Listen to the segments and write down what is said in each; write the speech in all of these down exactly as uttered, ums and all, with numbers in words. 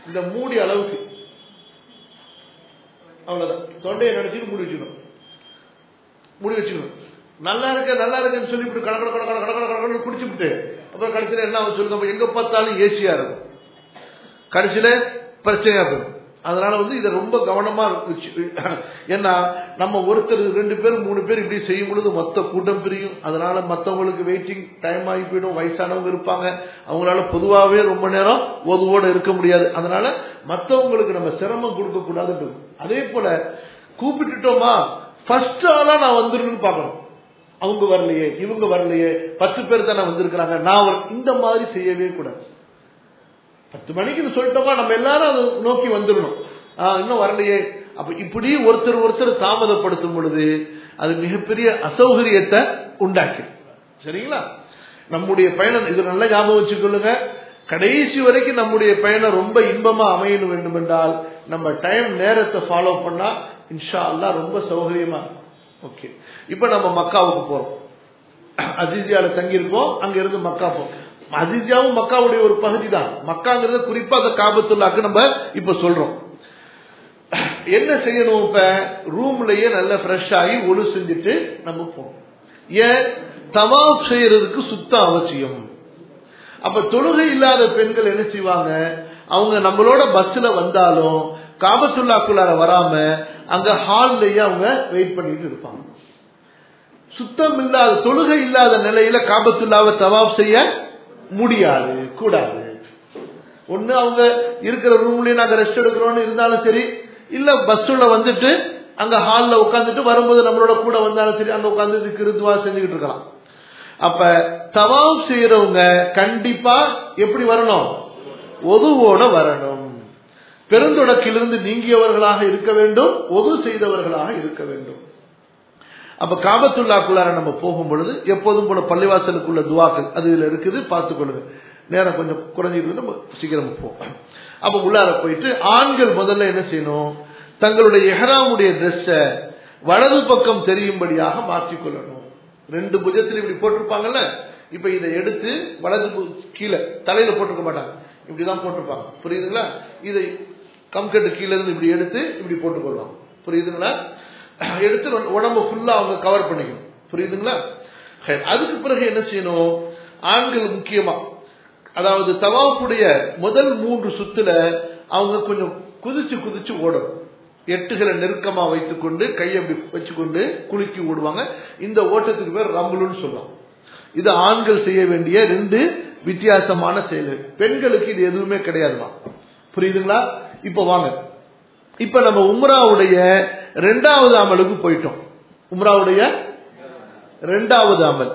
இந்த மூடி அளவுக்கு, அவ்வளவுதான். தொண்டையை நினைச்சிட்டு மூடி வச்சுக்கணும், மூடி வச்சுக்கணும். நல்லா இருக்க நல்லா இருக்குன்னு சொல்லிவிட்டு கட கட கட கட கட கட கட குடிச்சுட்டு அப்புறம் கடைசியில என்ன சொல்லுங்க, எங்க பார்த்தாலும் ஏசியா இருக்கும், கடைசியில பிரச்சனையா போகும். அதனால வந்து இதை ரொம்ப கவனமா ஏன்னா நம்ம ஒருத்தர் ரெண்டு பேர் மூணு பேர் இப்படி செய்யும் பொழுது மொத்த கூட்டம் பிரியும். அதனால மற்றவங்களுக்கு வெயிட்டிங் டைம் ஆகி போயிடும். வயசானவங்க இருப்பாங்க, அவங்களால பொதுவாகவே ரொம்ப நேரம் ஒதுவோட இருக்க முடியாது. அதனால மற்றவங்களுக்கு நம்ம சிரமம் கொடுக்க கூடாது. அதே போல கூப்பிட்டுட்டோமா ஃபர்ஸ்ட் ஆளா நான் வந்துருன்னு பார்க்கணும். அவங்க வரலையே இவங்க வரலையே, பத்து பேர் தானே வந்திருக்கிறாங்க நான், இந்த மாதிரி செய்யவே கூடாது. பத்து மணிக்கு சொல்லிட்டோமா நம்ம எல்லாரும் அதை நோக்கி வந்துடணும். இன்னும் வரலையே, அப்ப இப்படி ஒருத்தர் ஒருத்தர் தாமதப்படுத்தும் பொழுது அது மிகப்பெரிய அசௌகரியத்தை உண்டாக்கி. சரிங்களா? நம்முடைய பயணம் இது நல்லா ஞாபகம் வச்சுக்கொள்ளுங்க. கடைசி வரைக்கும் நம்முடைய பயணம் ரொம்ப இன்பமா அமையணும் வேண்டும் என்றால் நம்ம டைம் நேரத்தை ஃபாலோ பண்ணா இன்ஷா அல்லாஹ் ரொம்ப சௌகரியமா. ஓகே, இப்ப நம்ம மக்காவுக்கு போறோம். அஜிசியால தங்கி இருக்கோம், அங்க இருந்து மக்கா போறோம். அஜிசியாவும் மக்காவுடைய ஒரு பகுதி தான். மக்காங்கிறது குறிப்பா அந்த காபத்துல்லாக்கு நம்ம இப்ப சொல்றோம். என்ன செய்யணும்? இப்ப ரூம்லயே நல்ல ஃப்ரெஷ் ஆகி ஒழு செஞ்சுட்டு நம்ம போறோம். ஏன்? தவாப் செய்யறதுக்கு சுத்த அவசியம். அப்ப தொழுகை இல்லாத பெண்கள் என்ன செய்வாங்க, அவங்க நம்மளோட பஸ்ல வந்தாலும் காபத்துல்லாக்குள்ளார வராம அங்க ஹால்லயே அவங்க வெயிட் பண்ணிட்டு இருப்பாங்க. சுத்தம் இல்லாத தொழுகை இல்லாத நிலையில காபத்துல்லாவை தவாப் செய்ய முடியாது, கூடாது. ஒண்ணு அவங்க இருக்கிற ரூம்லயே நாங்க ரெஸ்ட் எடுக்கிறோம்னு இருந்தாலும் சரி, இல்ல பஸ்ல வந்துட்டு அங்க ஹால்ல உட்காந்துட்டு வரும்போது நம்மளோட கூட வந்தாலும் சரி, அங்க உட்காந்து இதுவா செஞ்சுக்கிட்டு இருக்கலாம். அப்ப தவாப் செய்யறவங்க கண்டிப்பா எப்படி வரணும்? ஒதுவோட வரணும். பெருந்தொடக்கிலிருந்து நீங்கியவர்களாக இருக்க வேண்டும், ஒது செய்தவர்களாக இருக்க வேண்டும். அப்ப காபத்துல்லாக்குள்ளார நம்ம போகும் பொழுது எப்போதும் போல பள்ளிவாசலுக்குள்ள துவாக்கள் அது இதுல இருக்குது, பார்த்துக் கொள்ளுங்க. நேரம் கொஞ்சம் குறைஞ்சிருக்கு, நம்ம சீக்கிரம் போவோம். அப்ப உள்ளார போயிட்டு ஆண்கள் முதல்ல என்ன செய்யணும், தங்களுடைய எஹ்ராமுடைய ட்ரெஸ்ஸ வலது பக்கம் தெரியும்படியாக மாற்றிக்கொள்ளணும். ரெண்டு புஜத்தில் இப்படி போட்டிருப்பாங்கல்ல, இப்ப இதை எடுத்து வலது கீழே தலையில போட்டிருக்க மாட்டாங்க, இப்படிதான் போட்டிருப்பாங்க. புரியுதுங்களா? இதை கம்கட்டு கீழே இருந்து இப்படி எடுத்து இப்படி போட்டுக்கொள்ளலாம். புரியுதுங்களா? எடுத்து உடம்பு ஃபுல்லா அவங்க கவர் பண்ணிக்கணும். புரியுதுங்களா? அதுக்கு பிறகு என்ன செய்யணும், ஆண்கள் முக்கியமா அதாவது தவாஃபுடைய முதல் மூன்று சுத்துல அவங்க கொஞ்சம் குதிச்சு குதிச்சு ஓடணும். எட்டுகளை நெருக்கமா வைத்துக் கொண்டு கையை அப்படி வச்சுக்கொண்டு குலுக்கி ஓடுவாங்க. இந்த ஓட்டத்துக்கு பேர் ரம்புலுன்னு சொல்லுவாங்க. இது ஆண்கள் செய்ய வேண்டிய ரெண்டு வித்தியாசமான செயல்கள். பெண்களுக்கு இது எதுவுமே கிடையாதுமா. புரியுதுங்களா? இப்ப வாங்க, இப்ப நம்ம உம்ராவுடைய ரெண்டாவது அமலுக்கு போயிட்டோம். உம்ராவுடைய ரெண்டாவது அமல்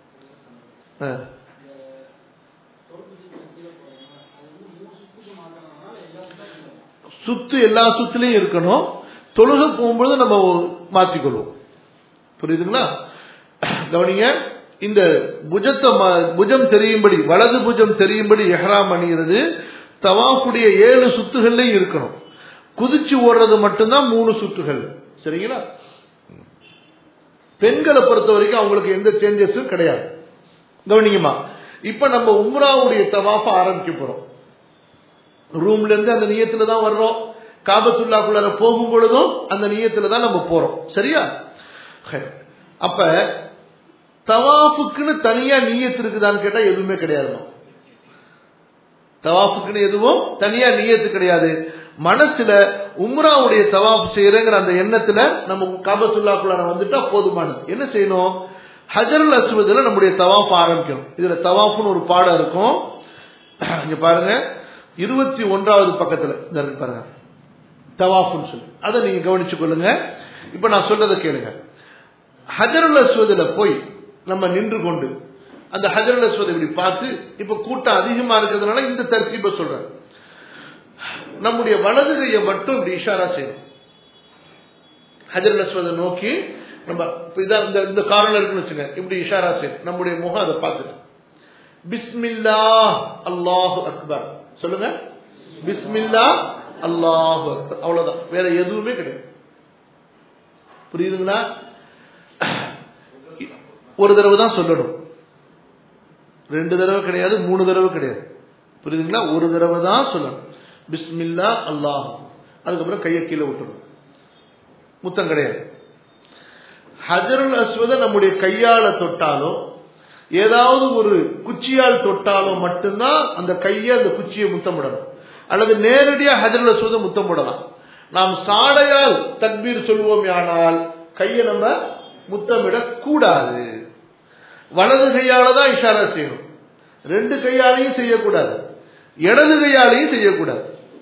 சுத்து எல்லா சுத்திலையும் இருக்கணும். தொழுக போகும்போது நம்ம மாற்றிக்கொள்வோம். புரியுதுங்களா? கவனிங்க, இந்த புஜத்தை புஜம் தெரியும்படி வலது புஜம் தெரியும்படி எஹ்ராம் அணிகிறது தவாஃபுடைய ஏழு சுத்துகள்லையும் இருக்கணும். குதிச்சு ஓடுறது மட்டும்தான் மூணு சுத்துகள். சரிங்களா? பெண்களை பொறுத்த வரைக்கும் அவங்களுக்கு எந்த சேஞ்சஸும் கிடையாது. கவனிங்கம்மா, இப்ப நம்ம உம்ராவுடைய தவாஃப ஆரம்பிக்க போறோம். ரூம்ல இருந்து அந்த நியத்துல தான் வர்றோம். காபத்துல்லாக்குள்ளார போகும் பொழுதும் அந்த நியத்துல தான் நம்ம போறோம். சரியா? அப்ப தவாஃபுக்குன்னு தனியா நியத்து இருக்குதான்னு கேட்டா எதுவுமே கிடையாது. தவாஃபுக்குன்னு எதுவும் தனியா நியத்து கிடையாது. மனசுல உம்ராவுடைய தவாஃப் செய்யறங்கிற அந்த எண்ணத்துல நம்ம காபத்துல்லாக்குள்ளார வந்துட்டா போதுமானது. என்ன செய்யணும்? ஹஜருல் அஸ்வதுல நம்முடைய தவாஃப் ஆரம்பிக்கணும். இதுல தவாஃப்னு ஒரு பாடம் இருக்கும். இங்க பாருங்க, இருபத்தி ஒன்றாவது பக்கத்துல பாருங்க தவாஃப்னு சொல்லி, அதை நீங்க கவனிச்சு கொள்ளுங்க. இப்ப நான் சொல்றதை கேளுங்க. ஹஜருல் அஸ்வதுல போய் நம்ம நின்று கொண்டு அந்த ஹஜருல் அஸ்வதை இப்படி பார்த்து, இப்ப கூட்டம் அதிகமா இருக்கிறதுனால இந்த தர்த்தீப சொல்றேன். நம்முடைய வலது கையை மட்டும் இப்படி இஷாரா செய்யணும். ஹஜருல் அஸ்வதை நோக்கி நம்ம இதான் இந்த காரணம் இருக்குன்னு வச்சுங்க, இப்படி இஷாரா செய்யணும். நம்முடைய முகம் அதை பார்த்துட்டு பிஸ்மில்லாஹ் அல்லாஹு அக்பர் சொல்லுங்க. பிஸ்மில்லாஹ் அல்லாஹு அக்பர், அவ்வளவுதான், வேற எதுவுமே கிடையாது. புரியுதுங்களா? ஒரு தடவை தான் சொல்லணும், ரெண்டு தடவை கிடையாது, மூணு தடவை கிடையாது. புரியுதுங்களா? ஒரு தடவை தான் சொல்லணும். பிஸ்மில்லா அல்லாஹ், அதுக்கப்புறம் கையை கீழே விட்டுரும், முத்தம் கிடையாது. ஹஜருல் அஸ்வத நம்முடைய கையால தொட்டாலோ ஏதாவது ஒரு குச்சியால் தொட்டாலோ மட்டும்தான் அந்த கையை அந்த குச்சியை முத்தமிடணும், அல்லது நேரடியாக ஹஜருல் அஸ்வத முத்தம் போடலாம். நாம் சாடையால் தக்பீர் சொல்வோம், ஆனால் கையை நம்ம முத்தமிடக் கூடாது. வலது கையால தான் இஷாரா செய்யணும், ரெண்டு கையாலையும் செய்யக்கூடாது, இடது கையாலையும் செய்யக்கூடாது.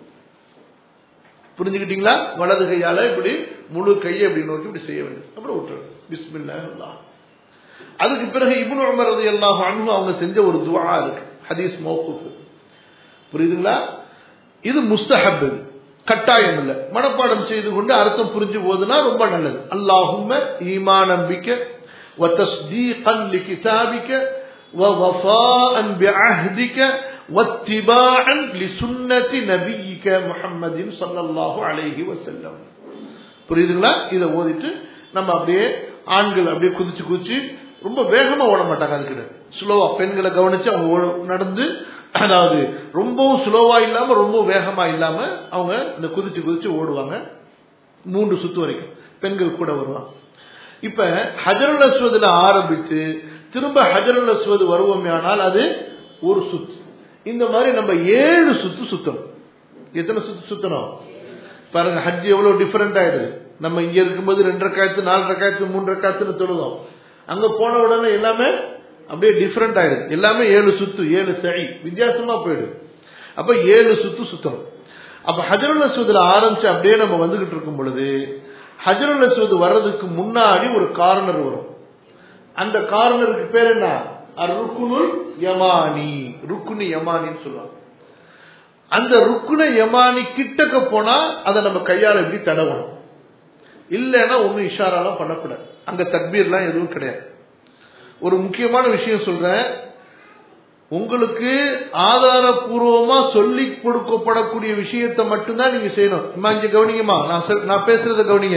புரிஞ்சுக்கிட்டீங்களா? வலது கையால இப்படி முழு கையை இப்படி நோக்கி இப்படி செய்ய வேண்டும், அப்புறம் விட்டுரும் பிஸ்மில்லாஹ் அல்லாஹ். அதுக்கு பிறகு இப்னு உமர் ரலியல்லாஹு அன்ஹு அவங்க செஞ்ச ஒரு துஆ இருக்கு, ஹதீஸ் மௌகூஃப். புரியுதுங்களா? இது முஸ்தஹப், கட்டாயம் இல்லை. மனப்பாடம் செய்து கொண்டு அர்த்தம் புரிஞ்சு போதுனா ரொம்ப நல்லது. அல்லாஹும்ம ஈமானன் பிக வ தஸ்தீகன் லிகிதாபிக வ வஃபாஅன் பிஅஹ்திக வத்திபாஅன் லிசுன்னதி நபியிக முஹம்மதின் ஸல்லல்லாஹு அலைஹி வஸல்லம். புரியுதுங்களா? இதை ஓதிட்டு நம்ம அப்படியே ஆண்கள் அப்படியே குதிச்சு குதிச்சு, ரொம்ப வேகமா ஓட மாட்டாங்க, அதுக்கு ஸ்லோவா பெண்களை கவனிச்சு அவங்க நடந்து, அதாவது ரொம்பவும் ஸ்லோவா இல்லாம ரொம்ப வேகமா இல்லாம அவங்க இந்த குதிச்சு குதிச்சு ஓடுவாங்க. மூன்று சுத்து வரைக்கும் பெண்கள் கூட வருவாங்க. இப்ப ஹஜருல் அஸ்வதுல ஆரம்பிச்சு திரும்ப ஹஜருல் அஸ்வது வருவோமே, ஆனால் அது ஒரு சுத்து. இந்த மாதிரி நம்ம ஏழு சுத்து சுத்தணும். எத்தனை சுத்து சுத்தணும் பாருங்க. ஹஜ் எவ்வளவு டிஃபரெண்ட் ஆயிடுது. நம்ம இங்க இருக்கும்போது ரெண்டு ரக்காயத்து நாலு ரக்காயத்து மூன்று ரக்காயத்துன்னு தொழுதோம், அங்க போன உடனே எல்லாமே அப்படியே டிஃபரெண்ட் ஆயிடுது. எல்லாமே ஏழு சுத்து, ஏழு சை, வித்தியாசமா போயிடுது. அப்ப ஏழு சுத்து சுத்தணும். அப்ப ஹஜருல் அஸ்வதுல ஆரம்பிச்சு அப்படியே நம்ம வந்துகிட்டு இருக்கும் பொழுது, ஹஜருல் அஸ்வது வர்றதுக்கு முன்னாடி ஒரு கார்னர் வரும். அந்த கார்னருக்கு பேர் என்ன? ருக்குனுல் யமானி. ருக்குனு யமானின்னு சொல்லுவாங்க. அந்த ருக்குன யமானி கிட்டக்க போனா அதை நம்ம கையால எப்படி தடவணும், இல்லைன்னா ஒன்னும் இஷாராலாம் பண்ணக்கூடாது. அங்க தக்பீர்லாம் எதுவும் கிடையாது. ஒரு முக்கியமான விஷயம் சொல்றேன், உங்களுக்கு ஆதாரபூர்வமா சொல்லி கொடுக்கப்படக்கூடிய விஷயத்தை மட்டும்தான் நீங்க செய்யணும். இங்க கவனிங்கம்மா, நான் பேசுறத கவனிங்க.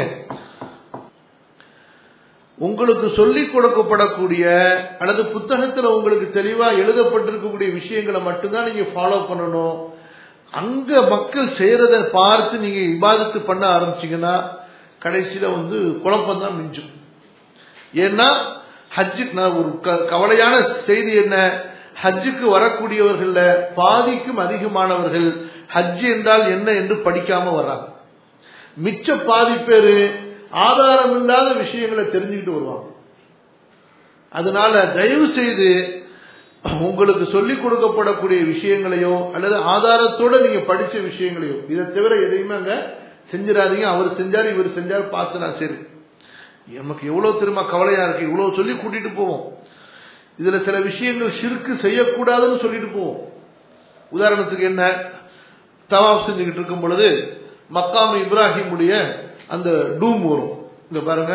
உங்களுக்கு சொல்லிக் கொடுக்கப்படக்கூடிய அல்லது புத்தகத்தில் உங்களுக்கு தெளிவா எழுதப்பட்டிருக்கக்கூடிய விஷயங்களை மட்டும்தான் நீங்க ஃபாலோ பண்ணணும். அங்க மக்கள் செய்யறதை பார்த்து நீங்க இபாதத்து பண்ண ஆரம்பிச்சீங்கன்னா கடைசியில வந்து குழப்பம் தான் மிஞ்சும். ஏன்னா ஹஜ்ஜுக்கு நான் ஒரு கவலையான செய்தி என்ன, ஹஜ்ஜுக்கு வரக்கூடியவர்கள் பாதிக்கும் அதிகமானவர்கள் ஹஜ் என்றால் என்ன என்று படிக்காம வர்றாங்க. மிச்ச பாதி பேரு ஆதாரம் இல்லாத விஷயங்களை தெரிஞ்சுக்கிட்டு வருவாங்க. அதனால தயவு செய்து உங்களுக்கு சொல்லிக் கொடுக்கப்படக்கூடிய விஷயங்களையோ அல்லது ஆதாரத்தோட நீங்க படிச்ச விஷயங்களையோ, இதை தவிர எதையுமே அங்க செஞ்சிடாதீங்க. அவர் செஞ்சாரு இவர் செஞ்சாரு பார்த்து நான் சரி. நமக்கு எவ்வளவு தெரியுமா கவலையா இருக்கு, இவ்வளவு சொல்லி கூட்டிட்டு போவோம். இதுல சில விஷயங்கள் ஷிர்க் செய்யக்கூடாதுன்னு சொல்லிட்டு போவோம். உதாரணத்துக்கு என்ன, தவாப் செஞ்சுக்கிட்டு இருக்கும் பொழுது மக்காம் இப்ராஹிமுடைய அந்த டூம் வரும். இங்க பாருங்க,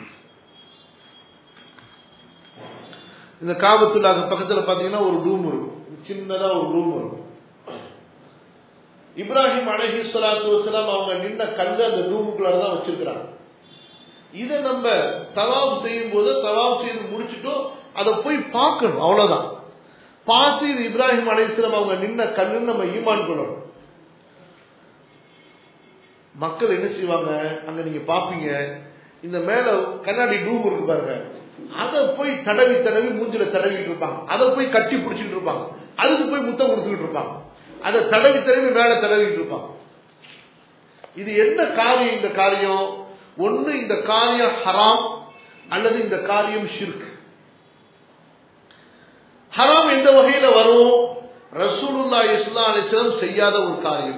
இந்த காபத்துல்லாஹ் பக்கத்துல பாத்தீங்கன்னா ஒரு டூம் இருக்கும், சின்னதா ஒரு டூம் இருக்கும். இப்ராஹிம் அலைஹிஸ்ஸலாத்து வஸ்ஸலாம் அவங்க நின்ன கல்ல அந்த டூமுக்குள்ள தான் வச்சிருக்கிறாங்க. இதை நம்ம தவாப் செய்யும் போது தவாப் செய்து முடிச்சுட்டோம், அதை போய் பார்க்கணும், அவ்வளவுதான். பார்த்து இது இப்ராஹிம் அலைஹிஸ்ஸலாம் அவங்க நின்ன கல்லுன்னு நம்ம ஈமான் கொள்ளணும். மக்கள் என்ன செய்வாங்க, அங்க நீங்க பாப்பீங்க, இந்த மேல கண்ணாடி டூம் இருக்கு பாருங்க, அதை போய் தடவி தடவி மூஞ்சில தடவிட்டு இருப்பாங்க, அதை போய் கட்டி பிடிச்சிட்டு இருப்பாங்க, அதுக்கு போய் முத்தம் கொடுத்துக்கிட்டு இருப்பாங்க, அதை தடவி தடவி மேல தடவிட்டு இருப்பாங்க. இது என்ன காரியம்? இந்த காரியம் ஒண்ணு, இந்த காரியம் ஹராம் அல்லது இந்த காரியம் ஷிர்க். ஹராம் எந்த வகையில வரும்? ரசூலுல்லாஹி ஸல்லல்லாஹு அலைஹி வஸல்லம் செய்யாத ஒரு காரியம்,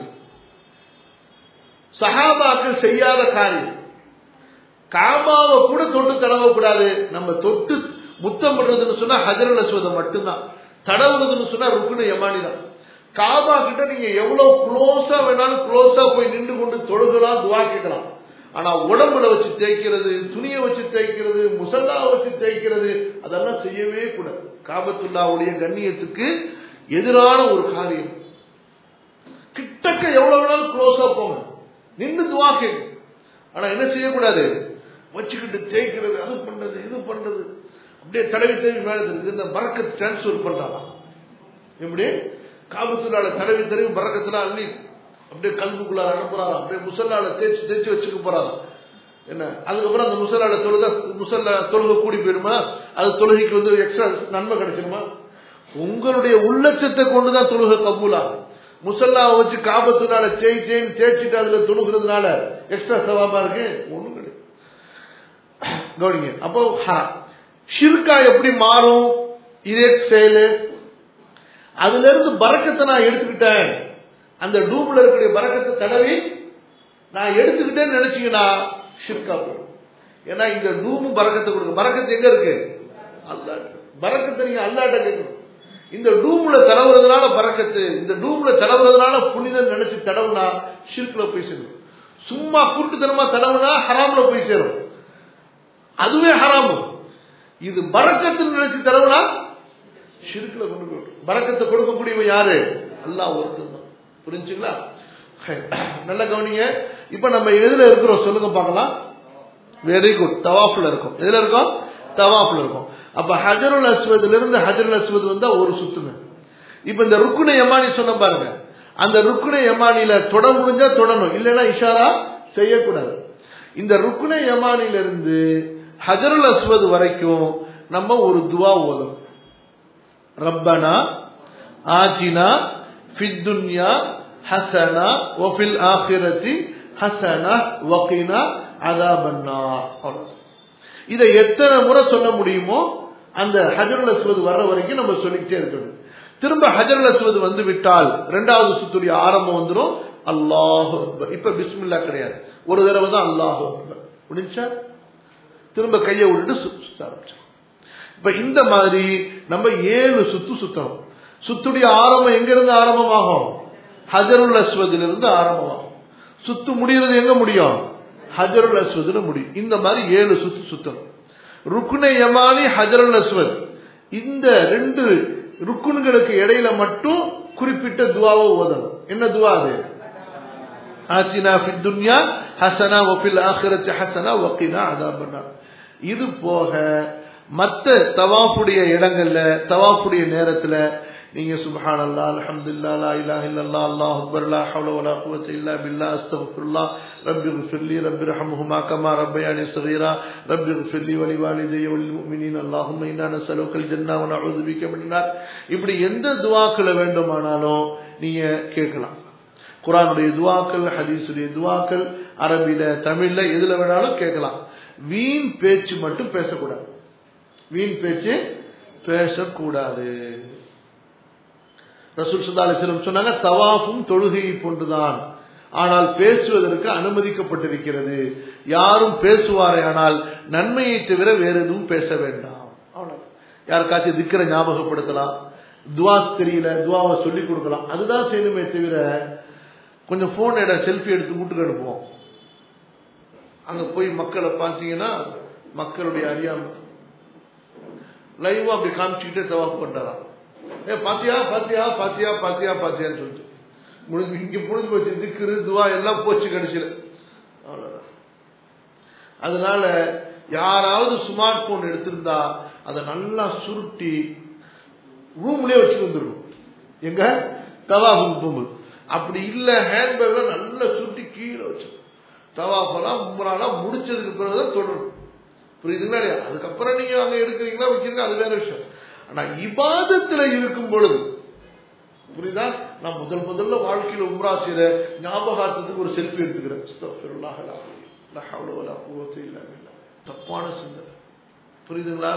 சஹாபாக்கள் செய்யாத காரியம். காபாவை கூட தொட்டு தடவக்கூடாது. நம்ம தொட்டு முத்தம் பண்றதுன்னு சொன்னா ஹஜருல் அஸ்வத் மட்டும்தான், தடவுறதுன்னு சொன்னா ருக்குனு யமானி தான். காபா கிட்ட நீங்க எவ்வளவு க்ளோஸா வேணாலும் க்ளோஸா போய் நின்று கொண்டு தொழுகலாம், துவா கேட்கலாம். ஆனா உடம்புல வச்சு தேய்க்கிறது, துணியை வச்சு தேய்க்கிறது, முசல்லா வச்சு தேய்க்கிறது, அதெல்லாம் செய்யவே கூடாது. காபத்துல்லாவுடைய கண்ணியத்துக்கு எதிரான ஒரு காரியம். கிட்டக்க எவ்வளவு வேணாலும் க்ளோஸா போங்க, நின்று துவா கேட்கு. ஆனா என்ன செய்யக்கூடாது, வச்சுக்கிட்டு தேய்க்கிறது, அது பண்றது இது பண்றது, அப்படியே தடவி தடவி மேல இருக்கு. இந்த பரக்கத் டிரான்ஸ்பர் பண்றாங்க, எப்படி காபத்துல்லால தடவி தடவி பரக்கத்துல அள்ளி அப்படியே கல்புக்குள்ளார அனுப்புறாரு, அப்படியே முசல்லால தேய்ச்சி தேய்ச்சி வச்சுக்க போறாரு. என்ன அதுக்கப்புறம் அந்த முசல்லால தொழுத முசல்லா தொழுகை கூடி போயிடுமா? அது தொழுகைக்கு வந்து எக்ஸ்ட்ரா நன்மை கிடைச்சிருமா? உங்களுடைய உள்ளட்சத்தை கொண்டுதான் தொழுகை கபூலா. முசல்லாவை வச்சு காபத்துனால தேய் தேய் தேய்ச்சிட்டு அதுல தொழுகிறதுனால எக்ஸ்ட்ரா சவாபா இருக்கு ஒண்ணும் கிடையாது. கவனிங்க. அப்போ ஷிர்கா எப்படி மாறும்? இதே செயலு அதுல இருந்து பரக்கத்தை நான் எடுத்துக்கிட்டேன், அந்த டூப்ல இருக்கக்கூடிய பரக்கத்தை தடவி நான் எடுத்துக்கிட்டேன்னு நினைச்சீங்கன்னா ஷிர்கா போடும். ஏன்னா இந்த டூபும் பரக்கத்தை கொடுக்கும். பரக்கத்து எங்க இருக்கு? அல்லாஹ். பரக்கத்தை நீங்க அல்லாஹ்ட்ட கேட்கணும். இந்த டூம்ல தடவுறதுனால பரக்கத்து, இந்த டூம்ல தடவுறதுனால புனிதம் நினைச்சு தடவுனா ஷிர்க்ல போய் சேரும். சும்மா கூட்டுத்தனமா தடவுனா ஹராம்ல போய் சேரும், அதுவே ஹராமு. இது பரக்கத்து நினைச்சு தடவுனா ஷிர்க்ல கொண்டு போய். பரக்கத்தை கொடுக்கக்கூடியவன் யாரு? அல்லாஹ் ஒருத்தன் தான். புரிஞ்சுங்களா? நல்ல கவனிங்க. இப்ப நம்ம எதுல இருக்கிறோம் சொல்லுங்க பார்க்கலாம். Very good. தவாஃப்ல இருக்கும். எதுல இருக்கும்? தவாஃப்ல இருக்கும். அப்ப ஹஜருல் அஸ்வத்ல இருந்து ஹஜருல் அஸ்வத் வந்தா ஒரு சுத்துங்க. இப்ப இந்த ருக்குனை யமானி சொன்ன பாருங்க, அந்த ருக்குனை யமானில தொட முடிஞ்சா தொடணும், இல்லைன்னா இஷாரா செய்யக்கூடாது. இந்த ருக்குனை யமானில இருந்து ஹஜருல் அஸ்வத் வரைக்கும் நம்ம ஒரு துவா ஓதும். ரப்பனா ஆதினா ஃபித் துன்யா ஹஸனா வ ஃபில் ஆখিরাতি ஹஸனா வ கினா அஸாபன்னார். இதை எத்தனை முறை சொல்ல முடியுமோ அந்த ஹஜருல் அஸ்வத் வர்ற வரைக்கும் நம்ம சொல்லிக்கிட்டே இருக்கணும். திரும்ப ஹஜருல் அஸ்வத் வந்து விட்டால் இரண்டாவது சுத்துடைய ஆரம்பம் வந்துடும். அல்லாஹு அக்பர். இப்ப பிஸ்மில்லா கிடையாது, ஒரு தடவை தான் அல்லாஹு அக்பர் முடிஞ்சா திரும்ப கையை விட்டுட்டு சுத்த ஆரம்பிச்சோம். இப்ப இந்த மாதிரி நம்ம ஏழு சுத்து சுத்தணும். சுத்துடைய ஆரம்பம் எங்க இருந்து ஆரம்பமாகும்? ஹஜருல் அஸ்வதில் இருந்து ஆரம்பமாகும். சுத்து முடிகிறது எங்க முடியும்? ஹஜருல் அஸ்வதுல முடியும். இந்த மாதிரி ஏழு சுத்து சுத்தணும். ருக்குனை யமானி ஹஜருல் அஸ்வத், இந்த ரெண்டு ருக்குன்களுக்கு இடையில மட்டும் குறிப்பிட்ட துவாவை ஓதணும். என்ன துவா அது? ஆத்தினா ஃபித் துன்யா ஹஸனா வ ஃபில் ஆখিরাতি ஹஸனா வ கினா அஸாபன்னார். இது போக மற்ற தவாஃபுடைய இடங்கள்ல தவாஃபுடைய நேரத்துல நீங்க சுப்ஹானல்லாஹ் அல்ஹம்துலில்லாஹ் லா இலாஹ இல்லல்லாஹ் அல்லாஹு அக்பர் லா ஹவ்ல வலா குவத்த இல்லா பில்லாஹ் அஸ்தக்ஃபிருல்லாஹ் ரப்பிக்ஃபிர்லி ரப்பிர்ஹம்ஹுமா கமா ரப்பயானி ஸகீரா ரப்பிக்ஃபிர்லி வ லிவாலிதைய வல் முஃமினீன அல்லாஹும்ம இன்னா நஸ்அலுகல் ஜன்னah வ நஊது பிக மினன்னார். இப்படி எந்த துஆக்களை வேண்டுமானாலும் நீங்க கேட்கலாம். குர்ஆனுடைய துஆக்கள், ஹதீஸுடைய துஆக்கள், அரபில தமிழ்ல எதுல வேணாலும் கேட்கலாம். வீண் பேச்சு மட்டும் பேசக்கூடாது. வீண் பேச்சு பேசக்கூடாது. ரசூல் ஸல்லல்லாஹு அலைஹி வஸல்லம் சொன்னாங்க, தவாஃபும் தொழுகையை போன்றுதான், ஆனால் பேசுவதற்கு அனுமதிக்கப்பட்டிருக்கிறது. யாரும் பேசுவாரே ஆனால் நன்மையை தவிர வேற எதுவும் பேச வேண்டாம். அவ்வளவு. யாருக்காச்சும் திக்ர ஞாபகப்படுத்தலாம், துவா தெரியல துவாவை சொல்லிக் கொடுக்கலாம், அதுதான் செய்யணுமே தவிர கொஞ்சம் போன் எட செல்ஃபி எடுத்து வீட்டுக்கு அனுப்புவோம். அங்க போய் மக்களை பார்த்தீங்கன்னா மக்களுடைய அறியாமை லைவா அப்படி காமிச்சுக்கிட்டே தவாஃப் பண்றாராம். ஏ பாத்தியா பாத்தியா பாத்தியா பாத்தியா பாத்தியான்னு சொல்லிட்டு முடிஞ்சு இங்க முடிஞ்சு போச்சு. திக்ரு துவா எல்லாம் போச்சு கடைசியில். அவ்வளவுதான். அதனால யாராவது ஸ்மார்ட் போன் எடுத்திருந்தா அதை நல்லா சுருட்டி ரூம்லயே வச்சு வந்துடும். எங்க தவாஃபுக்கு போகும்போது அப்படி இல்ல, ஹேண்ட்பேக்ல நல்லா சுருட்டி கீழே வச்சு தவாஃபெல்லாம் உம்ராலாம் முடிச்சதுக்கு பிறகுதான் தொடரும். புரியுதுங்களா இல்லையா? அதுக்கப்புறம் நீங்க அங்க எடுக்கிறீங்களா வைக்கிறீங்க, அது வேற விஷயம். ஆனா இபாதத்துல இருக்கும் பொழுது புரியுதா, நான் முதல் முதல்ல வாழ்க்கையில உம்ரா செய்யற ஞாபகார்த்தத்துக்கு ஒரு செல்ஃபி எடுத்துக்கிறேன். அஸ்தக்ஃபிருல்லாஹ் லா ஹவ்ல வலா குவத்த இல்லா பில்லாஹ். தப்பான சிந்தனை. புரியுதுங்களா?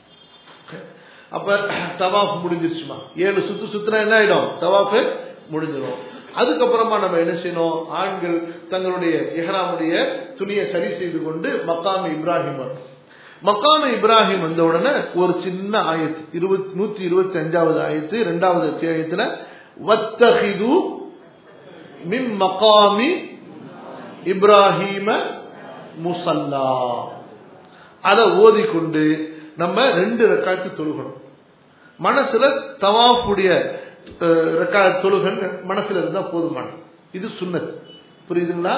அப்ப தவாஃப் முடிஞ்சிருச்சுமா, ஏழு சுத்து சுத்தினா என்ன ஆயிடும்? தவாஃப் முடிஞ்சிடும். அதுக்கப்புறமா நம்ம என்ன செய்யணும்? ஆண்கள் தங்களுடைய இஹ்ராமுடைய துணியை சரி செய்து கொண்டு மக்காம் இப்ராஹிம் வரும். மக்காம் இப்ராஹிம் வந்த உடனே ஒரு சின்ன ஆயத்து, இருபத்தி நூத்தி இருபத்தி அஞ்சாவது ஆயத்து, இரண்டாவது அத்தியாயத்துல வத்தஹிது மின் மகாமி இப்ராஹிம முஸல்லா, அதை ஓதிக்கொண்டு நம்ம ரெண்டு ரக்காத்து தொழுகணும். மனசுல தவாஃபுடைய தொழுகன் மனசுல இருந்தா போதுமான, இது சுன்னத். புரியுதுங்களா?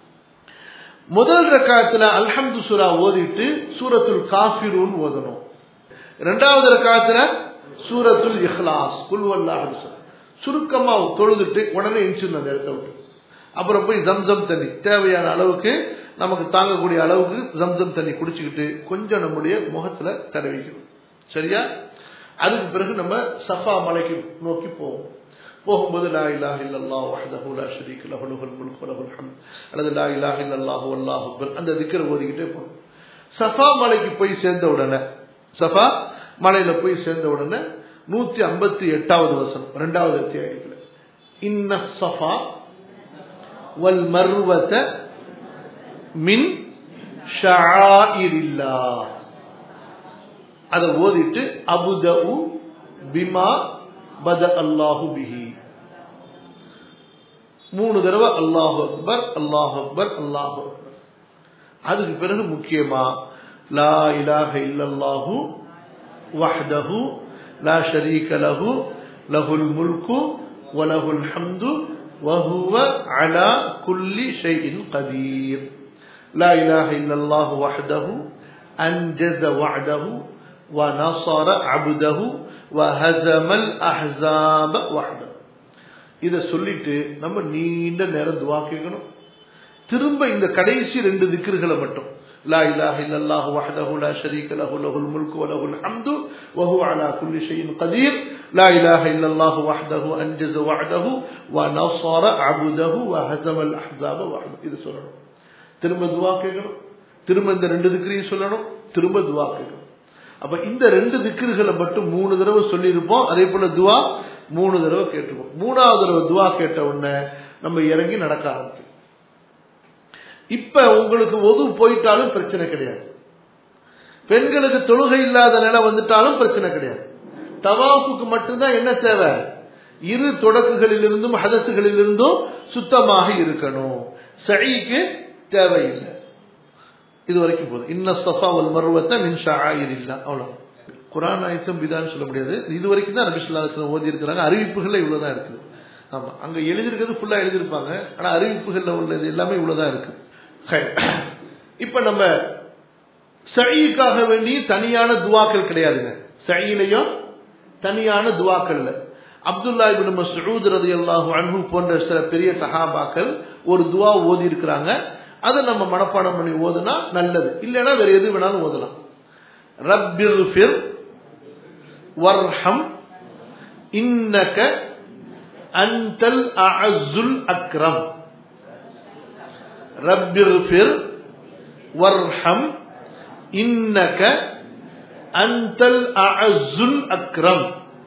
முதல் ரக்காத்துல அல்ஹம்து சூரா ஓதிட்டு சூரத்துல் காஃபிரூன் ஓதணும். இரண்டாவது ரக்காத்துல சூரத்துல் இஹ்லாஸ் குல் வல்லாஹு அஹத் சுருக்கமா தொழுதுட்டு உடனே எஞ்சிடணும் அந்த இடத்த விட்டு. அப்புறம் போய் ஜம்சம் தண்ணி தேவையான அளவுக்கு நமக்கு தாங்கக்கூடிய அளவுக்கு ஜம்சம் தண்ணி குடிச்சுக்கிட்டு கொஞ்சம் நம்முடைய முகத்துல தடவிக்கணும். சரியா? அதுக்கு பிறகு நம்ம சஃபா மலைக்கு நோக்கி போவோம். போகும்போது லா இலாஹ இல்லல்லாஹு வஹ்தஹு லா ஷரீக லஹு லஹுல் முல்கு வ லஹுல் ஹம்த் அல்லது லா இலாஹ இல்லல்லாஹு வல்லாஹு அக்பர் அந்த திக்ர் ஓதிக்கிட்டே போகணும். சஃபா மலைக்கு போய் சேர்ந்த உடனே சஃபா மலையில போய் சேர்ந்த உடனே நூத்தி ஐம்பத்தி எட்டாவது வசனம் இரண்டாவது அத்தியாயத்துல இன்ன ஸஃபா வல் மர்வத மின் ஷஆயிரில்லாஹ் அதை ஓதிட்டு அபுதஉ பிமா பத அல்லாஹு பிஹி மூணு தடவை அல்லாஹு அக்பர் அல்லாஹு அக்பர் அல்லாஹு அக்பர். அதுக்கு பிறகு முக்கியமா லா இலாஹ இல்லல்லாஹு வஹ்தஹு லா ஷரீக லஹு லஹுல் முல்கு வ லஹுல் ஹம்து வ ஹுவ அலா குல்லி ஷைஇன் கதீர். லா இலாஹ இல்லல்லாஹு வஹ்தஹு அன்ஜஸ வஅதஹு வ நஸர அப்தஹு வ ஹஸமல் அஹ்ஸாப வஹ்தஹு. இத சொல்லிட்டு நம்ம நீண்ட நேரம் துஆ கேட்கணும். திரும்ப இந்த கடைசி ரெண்டு திக்ருகளை மட்டும் லா இலாஹ இல்லல்லாஹு வஹ்தஹு லா ஷரீக லஹு லஹுல் முல்கு வ லஹுல் ஹம்து வ ஹுவ அலா குல்லி ஷைஇன் கதீர். லா இலாஹ இல்லல்லாஹு வஹ்தஹு அன்ஜஸ வஅதஹு வ நஸர அப்தஹு வ ஹஸமல் அஹ்ஸாப வஹ்தஹு. இது சொல்லணும். திரும்ப துஆ கேட்கணும். திரும்ப இந்த ரெண்டு திக்ரையும் சொல்லணும். திரும்ப துஆ கேட்கணும். அப்ப இந்த ரெண்டு திக்ருகளை மட்டும் மூணு தடவை சொல்லி இருப்போம். அதே போல துஆ மூணு தடவை கேட்டுப்போம். மூணாவது தடவை துஆ கேட்ட உடனே நம்ம இறங்கி நடக்க ஆரம்பிக்கும். இப்ப உங்களுக்கு ஒது போயிட்டாலும் பிரச்சனை கிடையாது. பெண்களுக்கு தொழுகை இல்லாத நிலை வந்துட்டாலும் பிரச்சனை கிடையாது. தவாஃபுக்கு மட்டும்தான் என்ன தேவை? இரு தொடக்குகளிலிருந்தும் ஹதசுகளிலிருந்தும் சுத்தமாக இருக்கணும். சஈக்கு தேவையில்லை. இது வரைக்கும் போதும். இன்ன ஸஃபா வல் மர்வத மின் ஷஆயிரில்லாஹ். அவ்வளவு. குர்ஆன் ஆயத்தும் பிதான் சொல்ல முடியாது. இது வரைக்கும் தான் நபி ஸல்லல்லாஹு அலைஹி வஸல்லம் ஓதி இருக்காங்க. அறிவிப்புகள்ல இவ்வளவுதான் இருக்குது. ஆமா, அங்க எழுதி இருக்கிறது ஃபுல்லா எழுதி இருப்பாங்க. ஆனா அறிவிப்புகள்ல உள்ளது எல்லாமே இவ்வளவுதான் இருக்கு. இப்ப நம்ம சஈக்காக வேண்டி தனியான துஆக்கள் கிடையாதுங்க. சஈலையும் தனியான துஆக்கள் இல்ல. அப்துல்லா இப்னு மஸ்ஊத் ரலியல்லாஹு அன்ஹு போன்ற சில பெரிய சஹாபாக்கள் ஒரு துஆ ஓதி இருக்கிறாங்க. அதை நம்ம மனப்பாடம் பண்ணி ஓதுனா நல்லது. இல்லைன்னா வேற எது வேணாலும் ஓதலாம். ரப்பிஃபிர் வர்ஹம் இன்னக அன்தல் அஅஸ்ஸுல் அக்ரம். ரப்பிஃபிர் வர்ஹம் இன்னக அன்தல் அஅஸ்ஸுல் அக்ரம்.